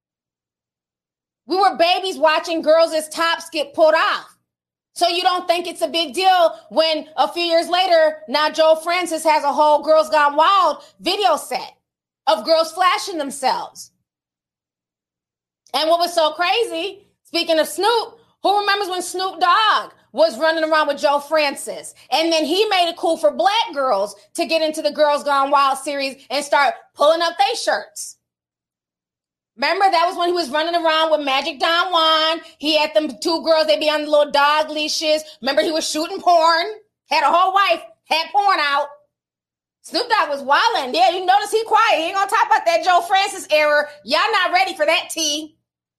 We were babies watching girls' tops get pulled off. So you don't think it's a big deal when a few years later, now Joe Francis has a whole Girls Gone Wild video set of girls flashing themselves. And what was so crazy, speaking of Snoop, who remembers when Snoop Dogg was running around with Joe Francis? And then he made it cool for black girls to get into the Girls Gone Wild series and start pulling up their shirts. Remember, that was when he was running around with Magic Don Juan. He had them two girls, they be on the little dog leashes. Remember, he was shooting porn, had a whole wife, had porn out. Snoop Dogg was wilding. Yeah, you notice he quiet. He ain't gonna talk about that Joe Francis era. Y'all not ready for that tea.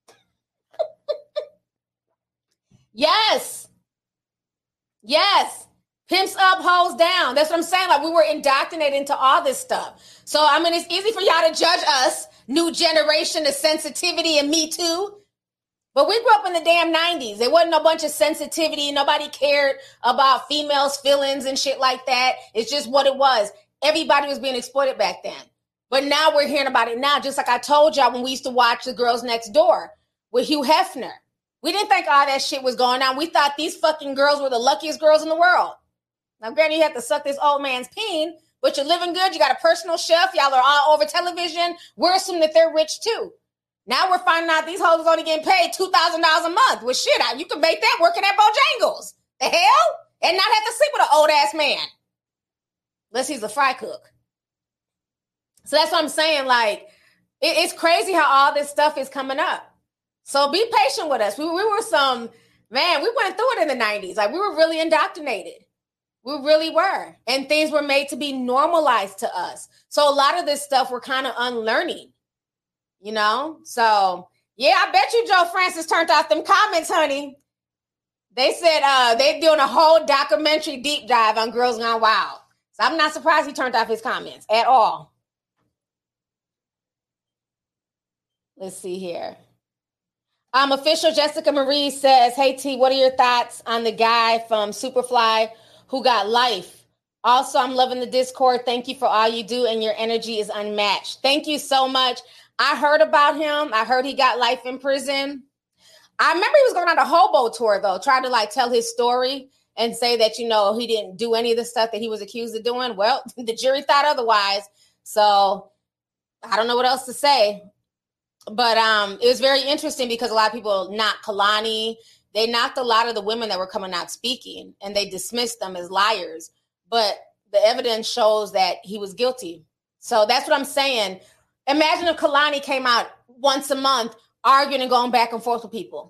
Yes. Yes. Pimps up, hoes down. That's what I'm saying. Like, we were indoctrinated into all this stuff. So, I mean, it's easy for y'all to judge us. New generation, the sensitivity, and Me Too. But we grew up in the damn nineties. There wasn't a bunch of sensitivity. Nobody cared about females' feelings and shit like that. It's just what it was. Everybody was being exploited back then. But now we're hearing about it now, just like I told y'all when we used to watch The Girls Next Door with Hugh Hefner. We didn't think all that shit was going on. We thought these fucking girls were the luckiest girls in the world. Now, granted, you have to suck this old man's peen, but you're living good. You got a personal chef. Y'all are all over television. We're assuming that they're rich too. Now we're finding out these hoes only getting paid two thousand dollars a month. Well, shit, you can make that working at Bojangles. The hell? And not have to sleep with an old ass man. Unless he's a fry cook. So that's what I'm saying. Like, it, it's crazy how all this stuff is coming up. So be patient with us. We, we were some, man, we went through it in the nineties. Like, we were really indoctrinated. We really were. And things were made to be normalized to us. So a lot of this stuff we're kind of unlearning, you know? So, yeah, I bet you Joe Francis turned off them comments, honey. They said uh, they're doing a whole documentary deep dive on Girls Gone Wild. So I'm not surprised he turned off his comments at all. Let's see here. Um, official Jessica Marie says, hey, T, what are your thoughts on the guy from Superfly who got life? Also, I'm loving the Discord. Thank you for all you do, and your energy is unmatched. Thank you so much. I heard about him. I heard he got life in prison. I remember he was going on a hobo tour, though, trying to, like, tell his story and say that, you know, he didn't do any of the stuff that he was accused of doing. Well, the jury thought otherwise. So I don't know what else to say. But um, it was very interesting because a lot of people knocked Kalani. They knocked a lot of the women that were coming out speaking, and they dismissed them as liars. But the evidence shows that he was guilty. So that's what I'm saying. Imagine if Kalani came out once a month arguing and going back and forth with people.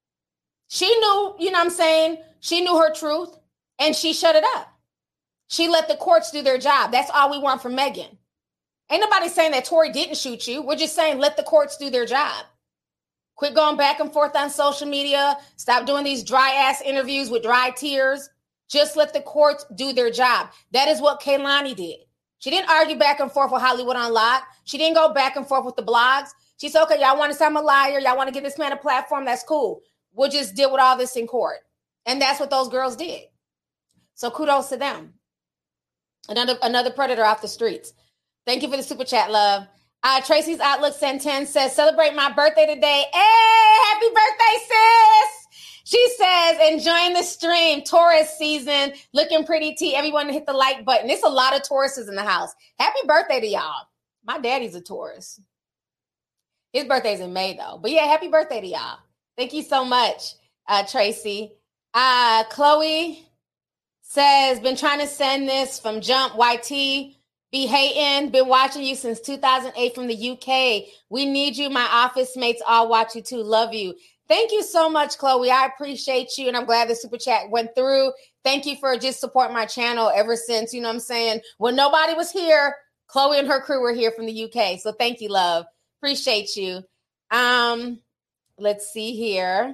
She knew, you know what I'm saying? She knew her truth, and she shut it up. She let the courts do their job. That's all we want from Megan. Ain't nobody saying that Tory didn't shoot you. We're just saying let the courts do their job. Quit going back and forth on social media. Stop doing these dry-ass interviews with dry tears. Just let the courts do their job. That is what Kehlani did. She didn't argue back and forth with Hollywood Unlocked. She didn't go back and forth with the blogs. She said, okay, y'all want to say I'm a liar. Y'all want to give this man a platform. That's cool. We'll just deal with all this in court. And that's what those girls did. So kudos to them. Another, another predator off the streets. Thank you for the super chat, love. Uh, Tracy's Outlook sentence says, celebrate my birthday today. Hey, happy birthday, sis. She says, enjoying the stream, Taurus season, looking pretty, T. Everyone hit the like button. There's a lot of Tauruses in the house. Happy birthday to y'all. My daddy's a Taurus. His birthday's in May, though. But yeah, happy birthday to y'all. Thank you so much, uh, Tracy. Uh, Chloe says, been trying to send this from Jump Y T. Be hating, been watching you since two thousand eight from the U K. We need you. My office mates all watch you too. Love you. Thank you so much, Chloe. I appreciate you, and I'm glad the super chat went through. Thank you for just supporting my channel ever since, you know what I'm saying, when nobody was here, Chloe and her crew were here from the U K. So thank you, love. Appreciate you. Um, let's see here.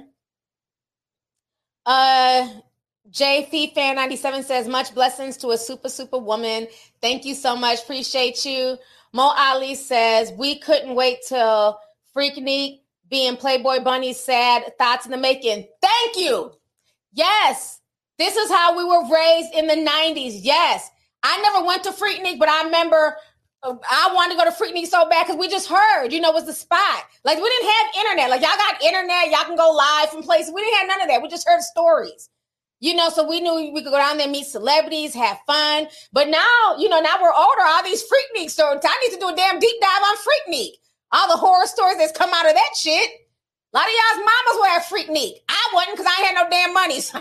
Uh, J F Fan ninety-seven says, much blessings to a super, super woman. Thank you so much. Appreciate you. Mo Ali says, we couldn't wait till Freaknik being Playboy Bunny's sad thoughts in the making. Thank you. Yes. This is how we were raised in the nineties. Yes. I never went to Freaknik, but I remember uh, I wanted to go to Freaknik so bad because we just heard, you know, it was the spot. Like, we didn't have internet. Like, y'all got internet. Y'all can go live from places. We didn't have none of that. We just heard stories. You know, so we knew we could go down there, meet celebrities, have fun. But now, you know, now we're older, all these Freaknik stories. I need to do a damn deep dive on Freaknik. All the horror stories that's come out of that shit. A lot of y'all's mamas were at Freaknik. I wasn't because I ain't had no damn money. So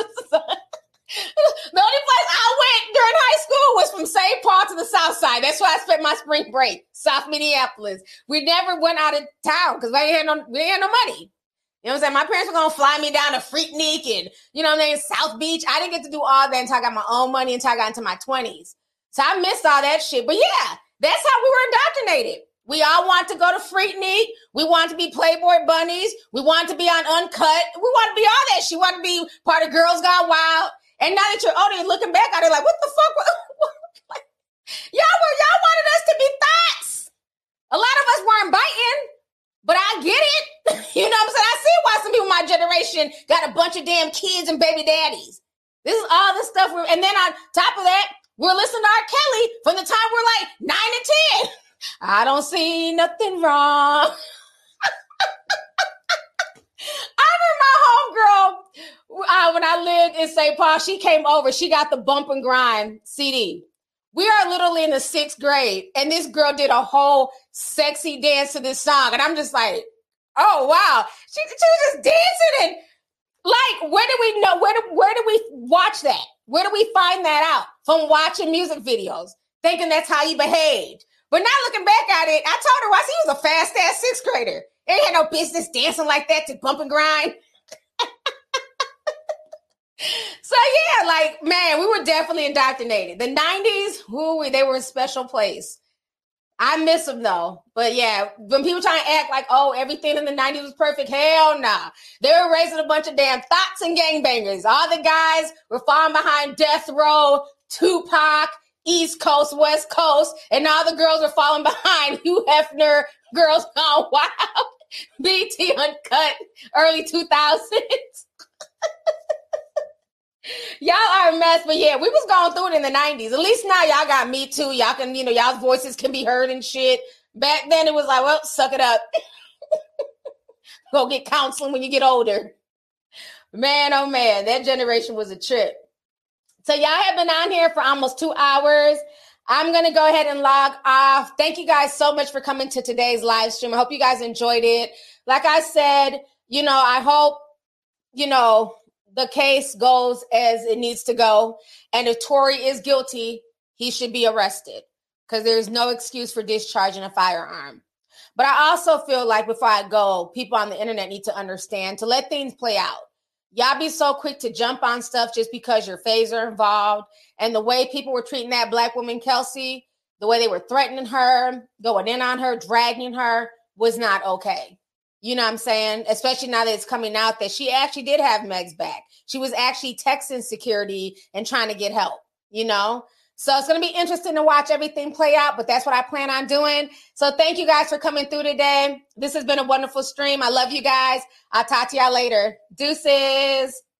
the only place I went during high school was from Saint Paul to the South Side. That's where I spent my spring break, South Minneapolis. We never went out of town because we ain't had no, we ain't had no money. You know what I'm saying? My parents were going to fly me down to Freaknik and, you know what I'm saying, South Beach. I didn't get to do all that until I got my own money, until I got into my twenties. So I missed all that shit. But yeah, that's how we were indoctrinated. We all want to go to Freaknik. We want to be Playboy Bunnies. We want to be on Uncut. We want to be all that shit. We want to be part of Girls Gone Wild. And now that you're older, you're looking back at it like, what the fuck? y'all were, y'all wanted us to be thoughts. A lot of us weren't biting, but I get it. You know what I'm saying? I see why some people in my generation got a bunch of damn kids and baby daddies. This is all the stuff. We're, and then on top of that, we're listening to R. Kelly from the time we're like nine and ten. I don't see nothing wrong. I remember my homegirl, uh, when I lived in Saint Paul, she came over. She got the Bump and Grind C D. We are literally in the sixth grade, and this girl did a whole sexy dance to this song. And I'm just like, oh, wow. She, she was just dancing. And like, where did we know? Where did, where did we watch that? Where did we find that out? From watching music videos, thinking that's how you behaved. But now looking back at it, I told her, well, he was a fast-ass sixth grader. They had no business dancing like that to Bump and Grind. So, yeah, like, man, we were definitely indoctrinated. The nineties, whoo, they were a special place. I miss them, though. But, yeah, when people try to act like, oh, everything in the nineties was perfect, hell nah. They were raising a bunch of damn thoughts and gangbangers. All the guys were falling behind Death Row, Tupac, East Coast, West Coast, and all the girls are falling behind Hugh Hefner, Girls Gone Wild, B T Uncut, early two thousands. Y'all are a mess, but yeah, we was going through it in the nineties. At least now y'all got Me Too. Y'all can, you know, y'all's voices can be heard and shit. Back then it was like, well, suck it up. Go get counseling when you get older. Man, oh man, that generation was a trip. So y'all have been on here for almost two hours. I'm going to go ahead and log off. Thank you guys so much for coming to today's live stream. I hope you guys enjoyed it. Like I said, you know, I hope, you know, the case goes as it needs to go. And if Tory is guilty, he should be arrested because there's no excuse for discharging a firearm. But I also feel like before I go, people on the internet need to understand to let things play out. Y'all be so quick to jump on stuff just because your faves are involved. And the way people were treating that black woman, Kelsey, the way they were threatening her, going in on her, dragging her, was not okay. You know what I'm saying? Especially now that it's coming out that she actually did have Meg's back. She was actually texting security and trying to get help, you know? So it's going to be interesting to watch everything play out, but that's what I plan on doing. So thank you guys for coming through today. This has been a wonderful stream. I love you guys. I'll talk to y'all later. Deuces.